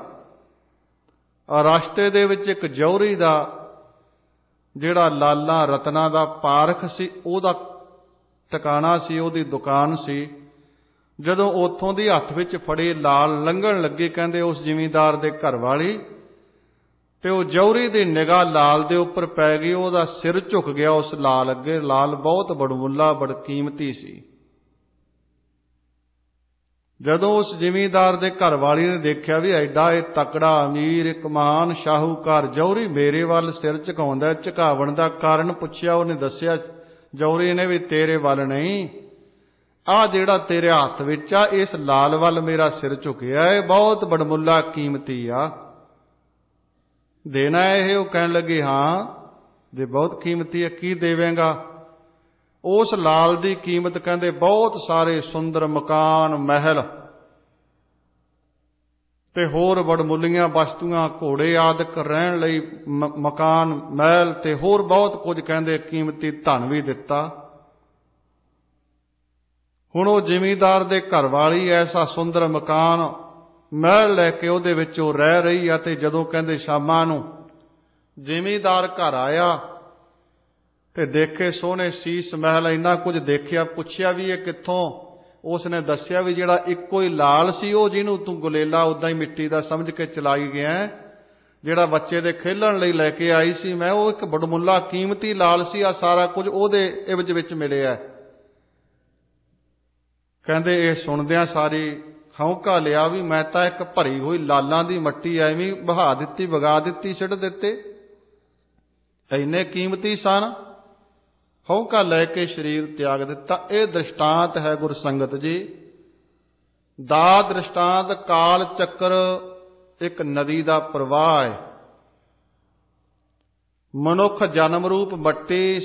ਰਸਤੇ ਦੇ ਵਿੱਚ ਇੱਕ ਜੌਹਰੀ ਦਾ ਜਿਹੜਾ ਲਾਲਾਂ ਰਤਨਾਂ ਦਾ ਪਾਰਖ ਸੀ, ਉਹਦਾ ਟਿਕਾਣਾ ਸੀ, ਉਹਦੀ ਦੁਕਾਨ ਸੀ। ਜਦੋਂ ਉੱਥੋਂ ਦੀ ਹੱਥ ਵਿੱਚ ਫੜੀ ਲਾਲ ਲੰਘਣ ਲੱਗੀ ਕਹਿੰਦੇ ਉਸ ਜ਼ਿਮੀਂਦਾਰ ਦੇ ਘਰ ਵਾਲੀ, ਤੇ ਉਹ ਜੌਹਰੀ ਦੀ ਨਿਗਾਹ ਲਾਲ ਦੇ ਉੱਪਰ ਪੈ ਗਈ। ਉਹਦਾ ਸਿਰ ਝੁਕ ਗਿਆ ਉਸ ਲਾਲ ਅੱਗੇ। ਲਾਲ ਬਹੁਤ ਬੜਮੁੱਲਾ, ਬੜ ਕੀਮਤੀ ਸੀ। ਜਦੋਂ ਉਸ ਜ਼ਿਮੀਂਦਾਰ ਦੇ ਘਰ ਵਾਲੀ ਨੇ ਦੇਖਿਆ ਵੀ ਐਡਾ ਇਹ ਤਕੜਾ ਅਮੀਰ, ਇੱਕ ਮਹਾਨ ਸ਼ਾਹੂਕਾਰ ਜੌਹਰੀ ਮੇਰੇ ਵੱਲ ਸਿਰ ਝੁਕਾਉਂਦਾ, ਝੁਕਾਵਣ ਦਾ ਕਾਰਨ ਪੁੱਛਿਆ। ਉਹਨੇ ਦੱਸਿਆ ਜੌਹਰੀ ਨੇ ਵੀ ਤੇਰੇ ਵੱਲ ਨਹੀਂ, ਆਹ ਜਿਹੜਾ ਤੇਰੇ ਹੱਥ ਵਿੱਚ ਆ ਇਸ ਲਾਲ ਵੱਲ ਮੇਰਾ ਸਿਰ ਝੁਕਿਆ, ਇਹ ਬਹੁਤ ਬੜਮੁੱਲਾ ਕੀਮਤੀ ਆ, ਦੇਣਾ ਇਹ? ਉਹ ਕਹਿਣ ਲੱਗੀ ਹਾਂ ਜੇ ਬਹੁਤ ਕੀਮਤੀ ਹੈ, ਕੀ ਦੇਵੇਂਗਾ? ਉਸ ਲਾਲ ਦੀ ਕੀਮਤ ਕਹਿੰਦੇ ਬਹੁਤ ਸਾਰੇ ਸੁੰਦਰ ਮਕਾਨ, ਮਹਿਲ ਤੇ ਹੋਰ ਵਡਮੁੱਲੀਆਂ ਵਸਤੂਆਂ, ਘੋੜੇ ਆਦਿਕ ਰਹਿਣ ਲਈ ਮਕਾਨ, ਮਹਿਲ ਤੇ ਹੋਰ ਬਹੁਤ ਕੁਝ ਕਹਿੰਦੇ ਕੀਮਤੀ ਧਨ ਵੀ ਦਿੱਤਾ। ਹੁਣ ਉਹ ਜ਼ਿਮੀਂਦਾਰ ਦੇ ਘਰ ਵਾਲੀ ਐਸਾ ਸੁੰਦਰ ਮਕਾਨ, ਮਹਿਲ ਲੈ ਕੇ ਉਹਦੇ ਵਿੱਚ ਉਹ ਰਹਿ ਰਹੀ ਆ। ਤੇ ਜਦੋਂ ਕਹਿੰਦੇ ਸ਼ਾਮਾਂ ਨੂੰ ਜ਼ਿਮੀਂਦਾਰ ਘਰ ਆਇਆ ਤੇ ਦੇਖੇ ਸੋਹਣੇ ਸੀਸ ਮਹਿਲ, ਇੰਨਾ ਕੁਝ ਦੇਖਿਆ, ਪੁੱਛਿਆ ਵੀ ਇਹ ਕਿੱਥੋਂ? ਉਸਨੇ ਦੱਸਿਆ ਵੀ ਜਿਹੜਾ ਇੱਕੋ ਹੀ ਲਾਲ ਸੀ, ਉਹ ਜਿਹਨੂੰ ਤੂੰ ਗਲੇਲਾ ਉਦਾਂ ਹੀ ਮਿੱਟੀ ਦਾ ਸਮਝ ਕੇ ਚਲਾਈ ਗਿਆ, ਜਿਹੜਾ ਬੱਚੇ ਦੇ ਖੇਲਣ ਲਈ ਲੈ ਕੇ ਆਈ ਸੀ ਮੈਂ, ਉਹ ਇੱਕ ਬੜਮੁੱਲਾ ਕੀਮਤੀ ਲਾਲ ਸੀ, ਆ ਸਾਰਾ ਕੁਝ ਉਹਦੇ ਇਵਜ ਵਿੱਚ ਮਿਲਿਆ। ਕਹਿੰਦੇ ਇਹ ਸੁਣਦਿਆਂ ਸਾਰੀ ਹੌਂਕਾ ਲਿਆ ਵੀ ਮੈਂ ਤਾਂ ਇੱਕ ਭਰੀ ਹੋਈ ਲਾਲਾਂ ਦੀ ਮੱਟੀ ਐਵੇਂ ਬਹਾ ਦਿੱਤੀ, ਵਗਾ ਦਿੱਤੀ, ਸਿੱਟ ਦਿੱਤੇ, ਇੰਨੇ ਕੀਮਤੀ ਸਨ। ਹੌਂਕਾ ਲੈ ਕੇ ਸਰੀਰ ਤਿਆਗ ਦਿੱਤਾ। ਇਹ ਦ੍ਰਿਸ਼ਟਾਂਤ ਹੈ ਗੁਰਸੰਗਤ ਜੀ ਦਾ। ਦ੍ਰਿਸ਼ਟਾਂਤ ਕਾਲ ਚੱਕਰ ਇੱਕ ਨਦੀ ਦਾ ਪ੍ਰਵਾਹ ਹੈ। ਮਨੁੱਖ ਜਨਮ ਰੂਪ ਮੱਟੀ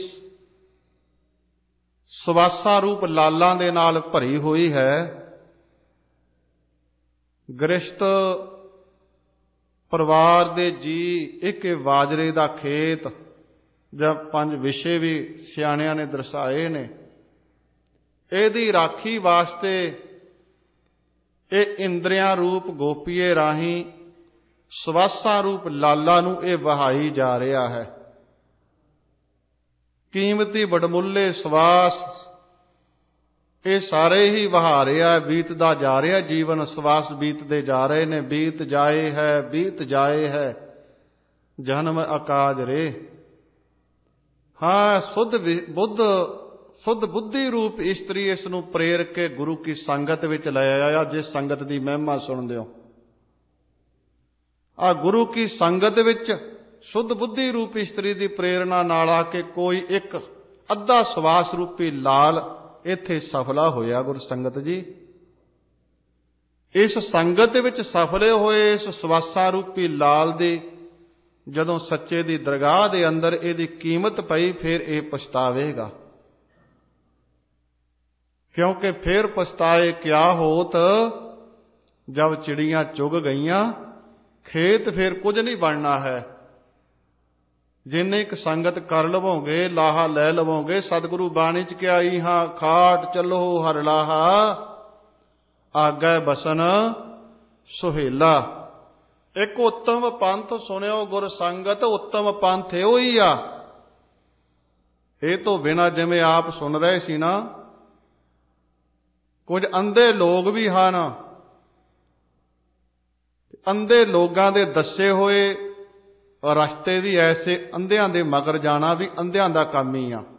ਸਵਾਸਾਂ ਰੂਪ ਲਾਲਾਂ ਦੇ ਨਾਲ ਭਰੀ ਹੋਈ ਹੈ। ਗ੍ਰਸਤ ਪਰਿਵਾਰ ਦੇ ਜੀ ਇੱਕ ਬਾਜਰੇ ਦਾ ਖੇਤ ਜਾਂ ਪੰਜ ਵਿਸ਼ੇ ਵੀ ਸਿਆਣਿਆਂ ਨੇ ਦਰਸਾਏ ਨੇ। ਇਹਦੀ ਰਾਖੀ ਵਾਸਤੇ ਇਹ ਇੰਦਰੀਆਂ ਰੂਪ ਗੋਪੀਏ ਰਾਹੀਂ ਸਵਾਸਾਂ ਰੂਪ ਲਾਲਾ ਨੂੰ ਇਹ ਵਹਾਈ ਜਾ ਰਿਹਾ ਹੈ। ਕੀਮਤੀ ਵਡਮੁੱਲੇ ਸਵਾਸ ਇਹ ਸਾਰੇ ਹੀ ਵਹਾ ਰਿਹਾ, ਬੀਤਦਾ ਜਾ ਰਿਹਾ ਜੀਵਨ। ਸਵਾਸ ਬੀਤਦੇ ਜਾ ਰਹੇ ਨੇ। ਬੀਤ ਜਾਏ ਹੈ, ਬੀਤ ਜਾਏ ਹੈ ਜਨਮ ਅਕਾਜ ਰੇ। ਹਾਂ, ਸੁਧ ਬੁੱਧ ਸੁਧ ਬੁੱਧੀ ਰੂਪ ਇਸਤਰੀ ਇਸ ਨੂੰ ਪ੍ਰੇਰ ਕੇ ਗੁਰੂ ਕੀ ਸੰਗਤ ਵਿੱਚ ਲੈ ਆਇਆ। ਜਿਸ ਸੰਗਤ ਦੀ ਮਹਿਮਾ ਸੁਣਦੇ ਹੋ, ਆ ਗੁਰੂ ਕੀ ਸੰਗਤ ਵਿੱਚ ਸ਼ੁੱਧ ਬੁੱਧੀ ਰੂਪ ਇਸਤਰੀ ਦੀ ਪ੍ਰੇਰਣਾ ਨਾਲ ਆ ਕੇ ਕੋਈ ਇੱਕ ਅੱਧਾ ਸਵਾਸ ਰੂਪੀ ਲਾਲ ਇੱਥੇ ਸਫਲਾ ਹੋਇਆ ਗੁਰ ਸੰਗਤ ਜੀ। ਇਸ ਸੰਗਤ ਵਿੱਚ ਸਫਲੇ ਹੋਏ ਇਸ ਸਵਾਸਾਂ ਰੂਪੀ ਲਾਲ ਦੀ ਜਦੋਂ ਸੱਚੇ ਦੀ ਦਰਗਾਹ ਦੇ ਅੰਦਰ ਇਹਦੀ ਕੀਮਤ ਪਈ, ਫਿਰ ਇਹ ਪਛਤਾਵੇਗਾ। ਕਿਉਂਕਿ ਫਿਰ ਪਛਤਾਏ ਕਿਆ ਹੋਤ, ਜਬ ਚਿੜੀਆਂ ਚੁਗ ਗਈਆਂ, ਖੇਤ ਫਿਰ ਕੁਝ ਨਹੀਂ ਬਣਨਾ ਹੈ। ਜਿੰਨੇ ਇੱਕ ਸੰਗਤ ਕਰ ਲਵੋਗੇ, ਲਾਹਾ ਲੈ ਲਵੋਗੇ। ਸਤਿਗੁਰੂ ਬਾਣੀ ਚ ਕਿਹਾ, ਇਹਾਂ ਖਾਟ ਚੱਲੋ ਹਰ ਲਾਹਾ, ਆਗੈ ਬਸਨ ਸੁਹੇਲਾ। ਇੱਕ ਉੱਤਮ ਪੰਥ ਸੁਣਿਓ ਗੁਰ ਸੰਗਤ, ਉੱਤਮ ਪੰਥ ਇਹੋ ਹੀ ਆ। ਇਹ ਤੋਂ ਬਿਨਾਂ ਜਿਵੇਂ ਆਪ ਸੁਣ ਰਹੇ ਸੀ ਨਾ, ਕੁਝ ਅੰਧੇ ਲੋਕ ਵੀ ਹਨ। ਅੰਧੇ ਲੋਕਾਂ ਦੇ ਦੱਸੇ ਹੋਏ ਰਸਤੇ ਵੀ ਐਸੇ, ਅੰਧਿਆਂ ਦੇ ਮਗਰ ਜਾਣਾ ਵੀ ਅੰਧਿਆਂ ਦਾ ਕੰਮ ਹੀ ਆ।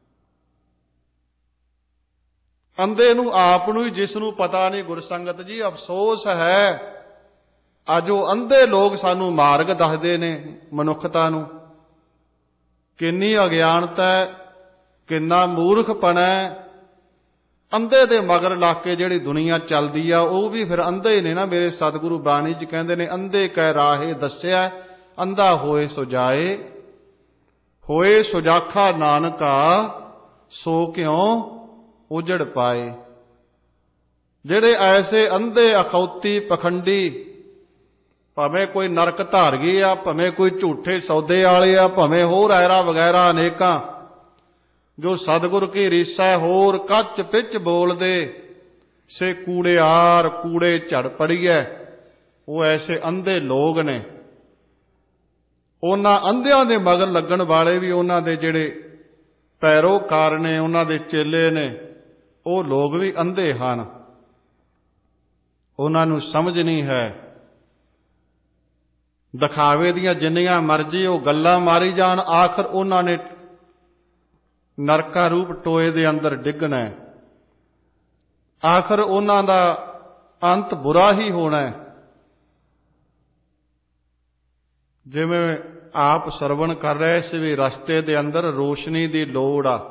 ਅੰਧੇ ਨੂੰ ਆਪ ਨੂੰ ਹੀ, ਜਿਸ ਨੂੰ ਪਤਾ ਨਹੀਂ ਗੁਰ ਸੰਗਤ ਜੀ, ਅਫਸੋਸ ਹੈ। ਅੱਜ ਉਹ ਅੰਧੇ ਲੋਕ ਸਾਨੂੰ ਮਾਰਗ ਦੱਸਦੇ ਨੇ ਮਨੁੱਖਤਾ ਨੂੰ। ਕਿੰਨੀ ਅਗਿਆਨਤਾ ਹੈ, ਕਿੰਨਾ ਮੂਰਖਪਣਾ ਹੈ। ਅੰਧੇ ਦੇ ਮਗਰ ਲੱਗ ਕੇ ਜਿਹੜੀ ਦੁਨੀਆ ਚੱਲਦੀ ਆ, ਉਹ ਵੀ ਫਿਰ ਅੰਧੇ ਹੀ ਨੇ ਨਾ। ਮੇਰੇ ਸਤਿਗੁਰੂ ਬਾਣੀ ਚ ਕਹਿੰਦੇ ਨੇ, ਅੰਧੇ ਕੈ ਰਾਹੇ ਦੱਸਿਆ, ਅੰਧਾ ਹੋਏ ਸੋ ਜਾਏ, ਹੋਏ ਸੁਜਾਖਾ ਨਾਨਕਾ, ਸੋ ਕਿਉਂ ਉਜੜ ਪਾਏ। ਜਿਹੜੇ ਐਸੇ ਅੰਧੇ ਅਖੌਤੀ ਪਖੰਡੀ, ਭਾਵੇਂ ਕੋਈ ਨਰਕ ਧਾਰਗੀ ਆ, ਭਾਵੇਂ ਕੋਈ ਝੂਠੇ ਸੌਦੇ ਵਾਲੇ ਆ, ਭਾਵੇਂ ਹੋਰ ਐਰਾ ਵਗੈਰਾ ਅਨੇਕਾਂ, ਜੋ ਸਤਿਗੁਰ ਕੀ ਰੀਸੈ ਹੋਰ ਕੱਚ ਪਿੱਚ ਬੋਲਦੇ, ਸੇ ਕੂੜਿਆਰ ਕੂੜੇ ਝੜ ਪੜੀਐ, ਉਹ ਐਸੇ ਅੰਧੇ ਲੋਕ ਨੇ। ਉਹਨਾਂ ਅੰਧਿਆਂ ਦੇ ਮਗਰ ਲੱਗਣ ਵਾਲੇ ਵੀ ਉਹਨਾਂ ਦੇ ਜਿਹੜੇ ਪੈਰੋਕਾਰ ਨੇ, ਉਹਨਾਂ ਦੇ ਚੇਲੇ ਨੇ, ਉਹ ਲੋਕ ਵੀ ਅੰਧੇ ਹਨ। ਉਹਨਾਂ ਨੂੰ ਸਮਝ ਨਹੀਂ ਹੈ। ਦਿਖਾਵੇ ਦੀਆਂ ਜਿੰਨੀਆਂ ਮਰਜ਼ੀ ਉਹ ਗੱਲਾਂ ਮਾਰੀ ਜਾਣ, ਆਖਰ ਉਹਨਾਂ ਨੇ ਨਰਕਾ ਰੂਪ ਟੋਏ ਦੇ ਅੰਦਰ ਡਿੱਗਣਾ ਹੈ। ਆਖਰ ਉਹਨਾਂ ਦਾ ਅੰਤ ਬੁਰਾ ਹੀ ਹੋਣਾ ਹੈ। ਜਿਵੇਂ ਆਪ ਸਰਵਣ ਕਰ ਰਹੇ ਸੀ ਵੀ ਰਸਤੇ ਦੇ ਅੰਦਰ ਰੋਸ਼ਨੀ ਦੀ ਲੋੜ ਆ।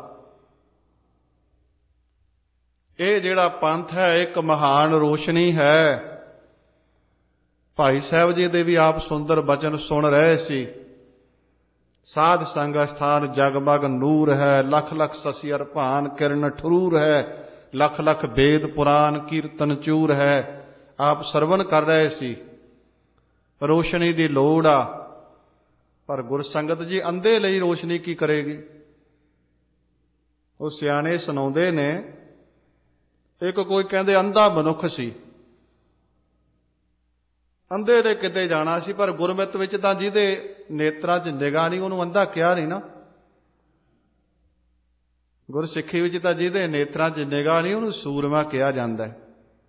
ਇਹ ਜਿਹੜਾ ਪੰਥ ਹੈ, ਇੱਕ ਮਹਾਨ ਰੋਸ਼ਨੀ ਹੈ। ਭਾਈ ਸਾਹਿਬ ਜੀ ਦੇ ਵੀ ਆਪ ਸੁੰਦਰ ਬਚਨ ਸੁਣ ਰਹੇ ਸੀ। ਸਾਧ ਸੰਗ ਸਥਾਨ ਜਗਮਗ ਨੂਰ ਹੈ, ਲੱਖ ਲੱਖ ਸਸੀ ਅਰ ਭਾਨ ਕਿਰਨ ਠਰੂਰ ਹੈ, ਲੱਖ ਲੱਖ ਵੇਦ ਪੁਰਾਨ ਕੀਰਤਨ ਚੂਰ ਹੈ। ਆਪ ਸਰਵਣ ਕਰ ਰਹੇ ਸੀ। ਰੋਸ਼ਨੀ ਦੀ ਲੋੜ ਆ, ਪਰ ਗੁਰਸੰਗਤ ਜੀ ਅੰਧੇ ਲਈ ਰੋਸ਼ਨੀ ਕੀ ਕਰੇਗੀ। ਉਹ ਸਿਆਣੇ ਸੁਣਾਉਂਦੇ ਨੇ, ਇੱਕ ਕੋਈ ਕਹਿੰਦੇ ਅੰਧਾ ਮਨੁੱਖ ਸੀ, ਅੰਧੇ ਦੇ ਕਿਤੇ ਜਾਣਾ ਸੀ, ਪਰ ਗੁਰਮਿਤ ਵਿੱਚ ਤਾਂ ਜਿਹਦੇ ਨੇਤਰਾਂ 'ਚ ਨਿਗਾਹ ਨਹੀਂ, ਉਹਨੂੰ ਅੰਧਾ ਕਿਹਾ ਨਹੀਂ ਨਾ। ਗੁਰਸਿੱਖੀ ਵਿੱਚ ਤਾਂ ਜਿਹਦੇ ਨੇਤਰਾਂ 'ਚ ਨਿਗਾਹ ਨਹੀਂ, ਉਹਨੂੰ ਸੂਰਮਾ ਕਿਹਾ ਜਾਂਦਾ ਹੈ।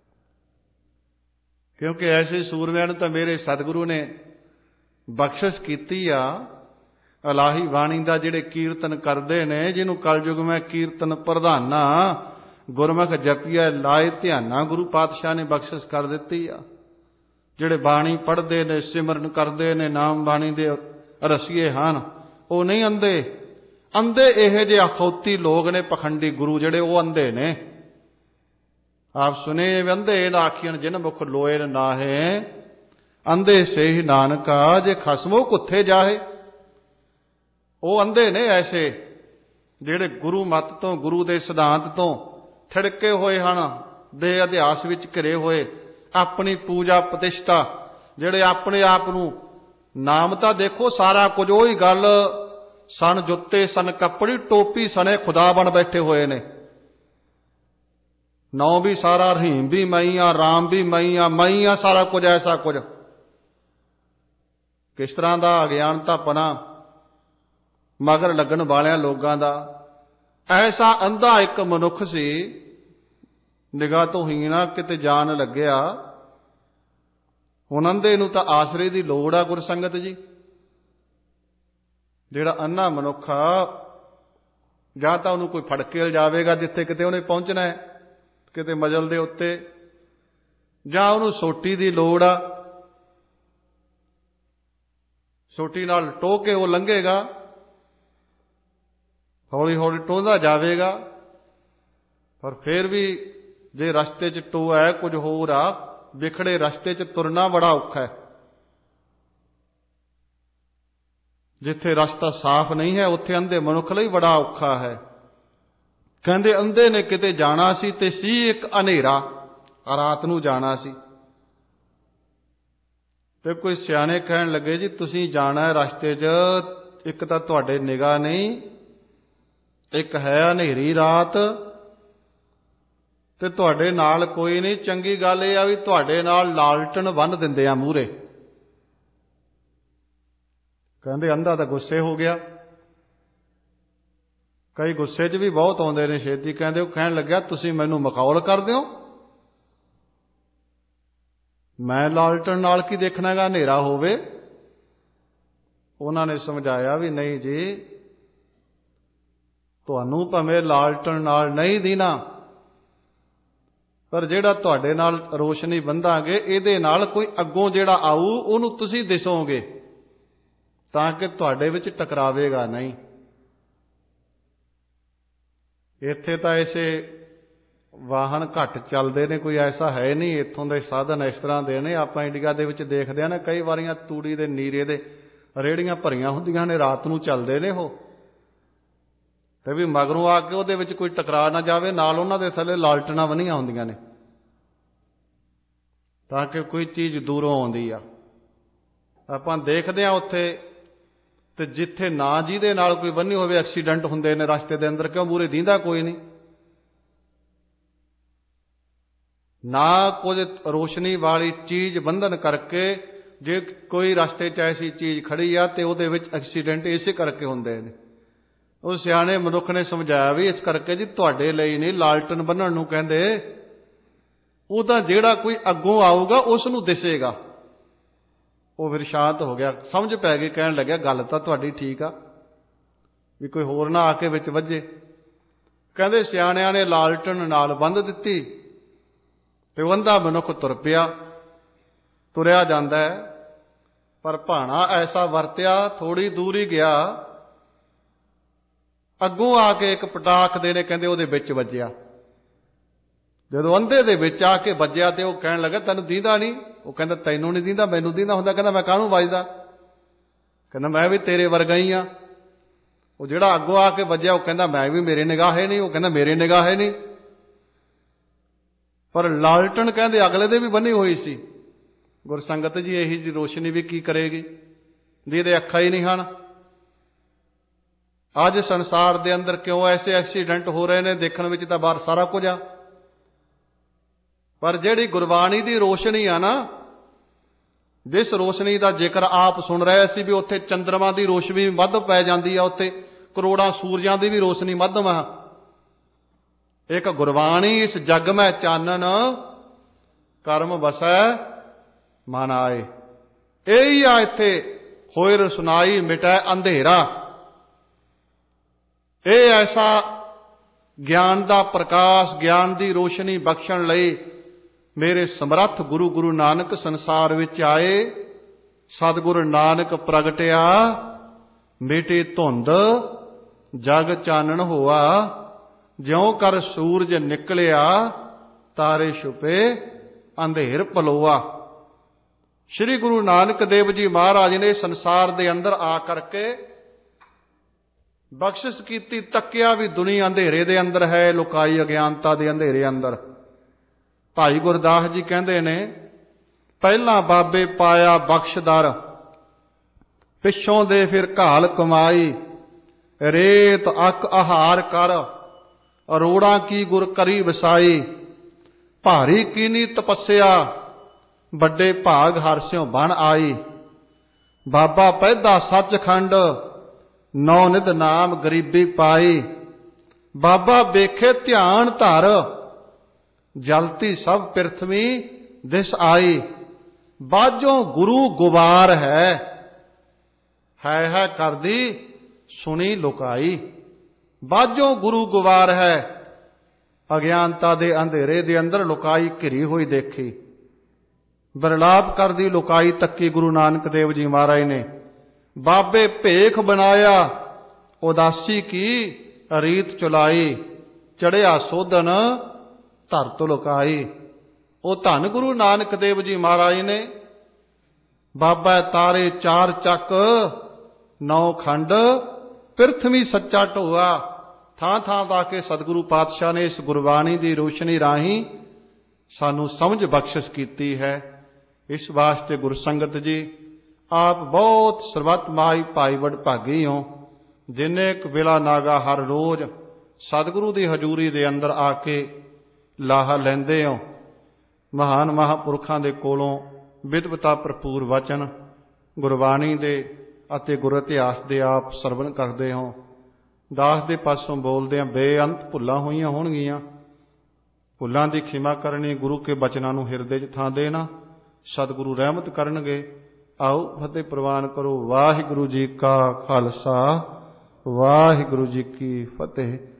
ਕਿਉਂਕਿ ਐਸੇ ਸੂਰਮਿਆਂ ਨੂੰ ਤਾਂ ਮੇਰੇ ਸਤਿਗੁਰੂ ਨੇ ਬਖਸ਼ਿਸ਼ ਕੀਤੀ ਆ। ਇਲਾਹੀ ਬਾਣੀ ਦਾ ਜਿਹੜੇ ਕੀਰਤਨ ਕਰਦੇ ਨੇ, ਜਿਹਨੂੰ ਕਲਯੁਗ ਮੈਂ ਕੀਰਤਨ ਪ੍ਰਧਾਨਾ, ਗੁਰਮੁਖ ਜਪੀਐ ਲਾਏ ਧਿਆਨਾ, ਗੁਰੂ ਪਾਤਸ਼ਾਹ ਨੇ ਬਖਸ਼ਿਸ਼ ਕਰ ਦਿੱਤੀ ਆ। ਜਿਹੜੇ ਬਾਣੀ ਪੜ੍ਹਦੇ ਨੇ, ਸਿਮਰਨ ਕਰਦੇ ਨੇ, ਨਾਮ ਬਾਣੀ ਦੇ ਰਸੀਏ ਹਨ, ਉਹ ਨਹੀਂ ਅੰਧੇ। ਅੰਧੇ ਇਹੋ ਜਿਹੇ ਅਖੌਤੀ ਲੋਕ ਨੇ, ਪਖੰਡੀ ਗੁਰੂ ਜਿਹੜੇ, ਉਹ ਅੰਧੇ ਨੇ। ਆਪ ਸੁਨੇ ਅੰਧੇ ਨਾ ਆਖੀਆਂ ਜਿਨ ਮੁਖ ਲੋਏ ਨਾਹੇ, ਅੰਧੇ ਸੇਹੀ ਨਾਨਕਾ ਜੇ ਖਸਮੋ ਕੁੱਥੇ ਜਾਹੇ। ਉਹ ਅੰਧੇ ਨੇ ਐਸੇ ਜਿਹੜੇ ਗੁਰੂ ਮੱਤ ਤੋਂ, ਗੁਰੂ ਦੇ ਸਿਧਾਂਤ ਤੋਂ ਥਿੜਕੇ ਹੋਏ ਹਨ, ਦੇ ਅਧਿਆਸ ਵਿੱਚ ਘਿਰੇ ਹੋਏ, ਆਪਣੀ ਪੂਜਾ ਪ੍ਰਤਿਸ਼ਠਾ, ਜਿਹੜੇ ਆਪਣੇ ਆਪ ਨੂੰ, ਨਾਮ ਤਾਂ ਦੇਖੋ ਸਾਰਾ ਕੁਝ ਉਹੀ ਗੱਲ, ਸਨ ਜੁੱਤੇ ਸਨ ਕੱਪੜੀ ਟੋਪੀ ਸਣੇ ਖੁਦਾ ਬਣ ਬੈਠੇ ਹੋਏ ਨੇ। ਨੌ ਵੀ ਸਾਰਾ, ਰਹੀਮ ਵੀ ਮਈ ਆ, ਰਾਮ ਵੀ ਮਈ ਆ, ਮਈ ਆ ਸਾਰਾ ਕੁਝ, ਐਸਾ ਕੁਝ। ਕਿਸ ਤਰ੍ਹਾਂ ਦਾ ਅਗਿਆਨਤਾ ਪਨਾ ਮਗਰ ਲੱਗਣ ਵਾਲਿਆਂ ਲੋਕਾਂ ਦਾ। ਐਸਾ ਅੰਧਾ ਇੱਕ ਮਨੁੱਖ ਸੀ, ਨਿਗਾਹ ਤੋਂ ਹੀ ਨਾ ਕਿਤੇ ਜਾਣ ਲੱਗਿਆ। ਹੁਣ ਅੰਧੇ ਨੂੰ ਤਾਂ ਆਸਰੇ ਦੀ ਲੋੜ ਆ ਗੁਰਸੰਗਤ ਜੀ। ਜਿਹੜਾ ਅੰਨਾ ਮਨੁੱਖ ਆ, ਜਾਂ ਤਾਂ ਉਹਨੂੰ ਕੋਈ ਫੜ ਕੇ ਲਿਜਾਵੇਗਾ ਜਿੱਥੇ ਕਿਤੇ ਉਹਨੇ ਪਹੁੰਚਣਾ ਹੈ, ਕਿਤੇ ਮਜਲ ਦੇ ਉੱਤੇ, ਜਾਂ ਉਹਨੂੰ ਸੋਟੀ ਦੀ ਲੋੜ ਆ, ਸੋਟੀ ਨਾਲ ਟੋਹ ਕੇ ਉਹ ਲੰਘੇਗਾ। हौली हौली टोंदा जाएगा। पर फिर भी जे रस्ते च टो है कुछ होर आ, विखड़े रस्ते च तुरना बड़ा औखा है। जिथे रस्ता साफ नहीं है उत्थे अंधे मनुख लई बड़ा औखा है। कहंदे अंधे ने किते जाना सी ते सी एक हनेरा, रात नूं जाना सी। ते कोई सियाणे कहण लगे जी तुसीं जाना है रस्ते च, एक तां तुहाडे निगाह नहीं, एक है हनेरी रात, ते तुहाडे नाल कोई नहीं। चंगी गल इह आ भी तुहाडे नाल लालटन बन्ह दिंदे आ मूहरे। कहंदे अंधा तां गुस्से हो गया। कई गुस्से च भी बहुत आउंदे ने छेती। कहंदे ओह कहण लग्या तुसीं मैनूं मखौल करदे हो, मैं लालटन नाल की देखना गा, हनेरा होवे। उन्होंने समझाया भी नहीं जी, तुहानूं भावें लालटन नाल नहीं दीना, पर जिहड़ा तुहाडे नाल रोशनी बंधांगे इहदे नाल कोई अग्गों जिहड़ा आऊ उहनूं तुसीं दिसोगे, तां कि तुहाडे विच टकरावेगा नहीं। इत्थे तां इसे वाहन घट चलते ने, कोई ऐसा है नहीं। इत्थों के साधन इस तरह के ने। आप इंडिया दे विच देखदे ना कई वारियां तूड़ी दे नीरे दे रेहड़ियां भरियां हुंदियां ने, रात नूं चलदे ने ओह, ते भी मगरों आके उहदे विच कोई टकरा ना जावे, नाल उहनां दे थल्ले लालटनां बनियां हुंदियां ने, तां कि कोई चीज़ दूरों आउंदी आ। आपां देखदे आ उत्थे, ते जिथे ना जिहदे नाल कोई बन्नी होवे एक्सीडेंट हुंदे ने रस्ते दे अंदर, क्यों मूहरे दींदा कोई नहीं, ना कुछ रोशनी वाली चीज़ बंधन करके। जे कोई रस्ते च ऐसी चीज़ खड़ी आ ते उहदे विच एक्सीडेंट इसे करके हुंदे ने। उस सियाणे मनुख ने समझाया भी इस करके जी तुहाडे लई नहीं लालटन बन्नण नूं कहंदे, ਉਹਦਾ ਜਿਹੜਾ कोई अगों आऊगा उस नूं दिसेगा। ਉਹ फिर शांत हो गया, समझ पै गई, कहण लग्या गल तां तुहाडी ठीक आ भी कोई होर ना आके विच वज्जे। कहंदे सियाणिਆਂ ने लालटन नाल बंध दित्ती ते ਉਹ अंधा मनुख तुर पिया। तुरिया जांदा है, पर भाणा ऐसा वरतिया, थोड़ी दूर ही गया, अगों आके एक पटाख दे ने कहंदे ਉਹਦੇ ਵਿੱਚ ਵੱਜਿਆ। ਜਦੋਂ अंधे ਦੇ ਵਿੱਚ ਆ ਕੇ ਵੱਜਿਆ ਤੇ ਉਹ ਕਹਿਣ ਲੱਗਾ ਤੈਨੂੰ ਦੀਂਦਾ ਨਹੀਂ? ਉਹ ਕਹਿੰਦਾ ਤੈਨੂੰ ਨਹੀਂ ਦੀਂਦਾ, ਮੈਨੂੰ ਦੀਂਦਾ ਹੁੰਦਾ। ਕਹਿੰਦਾ ਮੈਂ ਕਾਹਨੂੰ ਵੱਜਦਾ? ਕਹਿੰਦਾ ਮੈਂ ਵੀ ਤੇਰੇ ਵਰਗਾ ਹੀ ਆ। ਉਹ ਜਿਹੜਾ ਅੱਗੋਂ ਆ ਕੇ ਵੱਜਿਆ ਉਹ ਕਹਿੰਦਾ ਮੈਂ ਵੀ, ਮੇਰੇ ਨਿਗਾਹੇ ਨਹੀਂ। ਉਹ ਕਹਿੰਦਾ ਮੇਰੇ ਨਿਗਾਹੇ ਨਹੀਂ। ਪਰ ਲਾਲਟਨ ਕਹਿੰਦੇ ਅਗਲੇ ਦੇ ਵੀ ਬੰਨੀ ਹੋਈ ਸੀ। ਗੁਰਸੰਗਤ ਜੀ ਇਹੀ ਜੀ ਰੋਸ਼ਨੀ ਵੀ ਕੀ ਕਰੇਗੀ ਜਿਹਦੇ ਅੱਖਾਂ ਹੀ ਨਹੀਂ ਹਨ। ਅੱਜ ਸੰਸਾਰ ਦੇ ਅੰਦਰ ਕਿਉਂ ਐਸੇ ਐਕਸੀਡੈਂਟ ਹੋ ਰਹੇ ਨੇ? ਦੇਖਣ ਵਿੱਚ ਤਾਂ ਬਾਹਰ ਸਾਰਾ ਕੁਝ ਆ, पर जिहड़ी गुरबाणी की रोशनी आ ना, जिस रोशनी का जिक्र आप सुन रहे सी भी उत्थे चंद्रमा की रोशनी वध पै जाती है, उत्थे करोड़ां सूरजां की भी रोशनी मध्यम है। एक गुरबाणी इस जग में चानन कर्म वसै मन आए, यही आ इत्थे होए सुनाई मिटै अंधेरा। ये ऐसा ज्ञान का प्रकाश, ज्ञान की रोशनी बख्शण लई मेरे समर्थ गुरु गुरु नानक संसार विच आए। सतगुरु नानक प्रगटिया मिटे धुंध जग चानन होआ, ज्यों कर सूरज निकलिया तारे छुपे अंधेर पलोआ। श्री गुरु नानक देव जी महाराज ने संसार दे अंदर आ करके बख्शिश की, तकिया भी दुनिया अंधेरे दे अंदर है, लुकाई अज्ञानता दे अंधेरे अंदर। भाई गुरदास जी कहते ने पहला बाबे पाया बख्शदर, पिछों दे फिर घाल कमाई, रेत अक आहार कर, अरोड़ा की गुर करी वसाई। भारी कीनी तपस्या बड़े भाग हरस्यों बन आई, बाबा पैदा सचखंड नौ निध नाम गरीबी पाई। बाबा बेखे ध्यान धर, जलती सब पृथ्वी दिस आई। बाजों गुरु गुबार है, है है कर दी सुनी लुकाई। बाजों गुरु गुबार है, अज्ञानता दे अंधेरे दे अंदर लुकाई घिरी हुई देखी। बरलाप कर दी लुकाई तक्की गुरु नानक देव जी महाराज ने। बाबे भेख बनाया उदासी की, ਰੀਤ ਚੁਲਾਈ, ਚੜਿਆ ਸੋਧਨ ਧਰਤ ਲੁਕਾਈ। ਉਹ ਧੰਨ ਗੁਰੂ ਨਾਨਕ ਦੇਵ ਜੀ ਮਹਾਰਾਜ ਨੇ ਬਾਬਾ ਤਾਰੇ ਚਾਰ ਚੱਕ ਨੌ ਖੰਡ ਪਿਰਥਵੀ ਸੱਚਾ ਢੋਆ। ਥਾਂ ਥਾਂ ਪਾ ਕੇ ਸਤਿਗੁਰੂ ਪਾਤਸ਼ਾਹ ਨੇ ਇਸ ਗੁਰਬਾਣੀ ਦੀ ਰੋਸ਼ਨੀ ਰਾਹੀਂ ਸਾਨੂੰ ਸਮਝ ਬਖਸ਼ਿਸ਼ ਕੀਤੀ ਹੈ। ਇਸ ਵਾਸਤੇ ਗੁਰਸੰਗਤ ਜੀ ਆਪ ਬਹੁਤ ਸਰਬੱਤ ਮਾਈ ਭਾਈ ਵਡਭਾਗੀ ਹੋ, ਜਿੰਨੇ ਕੁ ਵੇਲਾ ਨਾਗਾ ਹਰ ਰੋਜ਼ ਸਤਿਗੁਰੂ ਦੀ ਹਜ਼ੂਰੀ ਦੇ ਅੰਦਰ ਆ ਕੇ ਲਾਹਾ ਲੈਂਦੇ ਹੋ। ਮਹਾਨ ਮਹਾਂਪੁਰਖਾਂ ਦੇ ਕੋਲੋਂ ਵਿਦਵਤਾ ਭਰਪੂਰ ਵਚਨ ਗੁਰਬਾਣੀ ਦੇ ਅਤੇ ਗੁਰ ਇਤਿਹਾਸ ਦੇ ਆਪ ਸਰਵਣ ਕਰਦੇ ਹੋ। ਦਾਸ ਦੇ ਪਾਸੋਂ ਬੋਲਦਿਆਂ ਬੇਅੰਤ ਭੁੱਲਾਂ ਹੋਈਆਂ ਹੋਣਗੀਆਂ। ਭੁੱਲਾਂ ਦੀ ਖਿਮਾ ਕਰਨੀ, ਗੁਰੂ ਕੇ ਬਚਨਾਂ ਨੂੰ ਹਿਰਦੇ 'ਚ ਥਾਂ ਦੇਣਾ, ਸਤਿਗੁਰੂ ਰਹਿਮਤ ਕਰਨਗੇ। ਆਓ ਫਤਿਹ ਪ੍ਰਵਾਨ ਕਰੋ। ਵਾਹਿਗੁਰੂ ਜੀ ਕਾ ਖਾਲਸਾ, ਵਾਹਿਗੁਰੂ ਜੀ ਕੀ ਫਤਿਹ।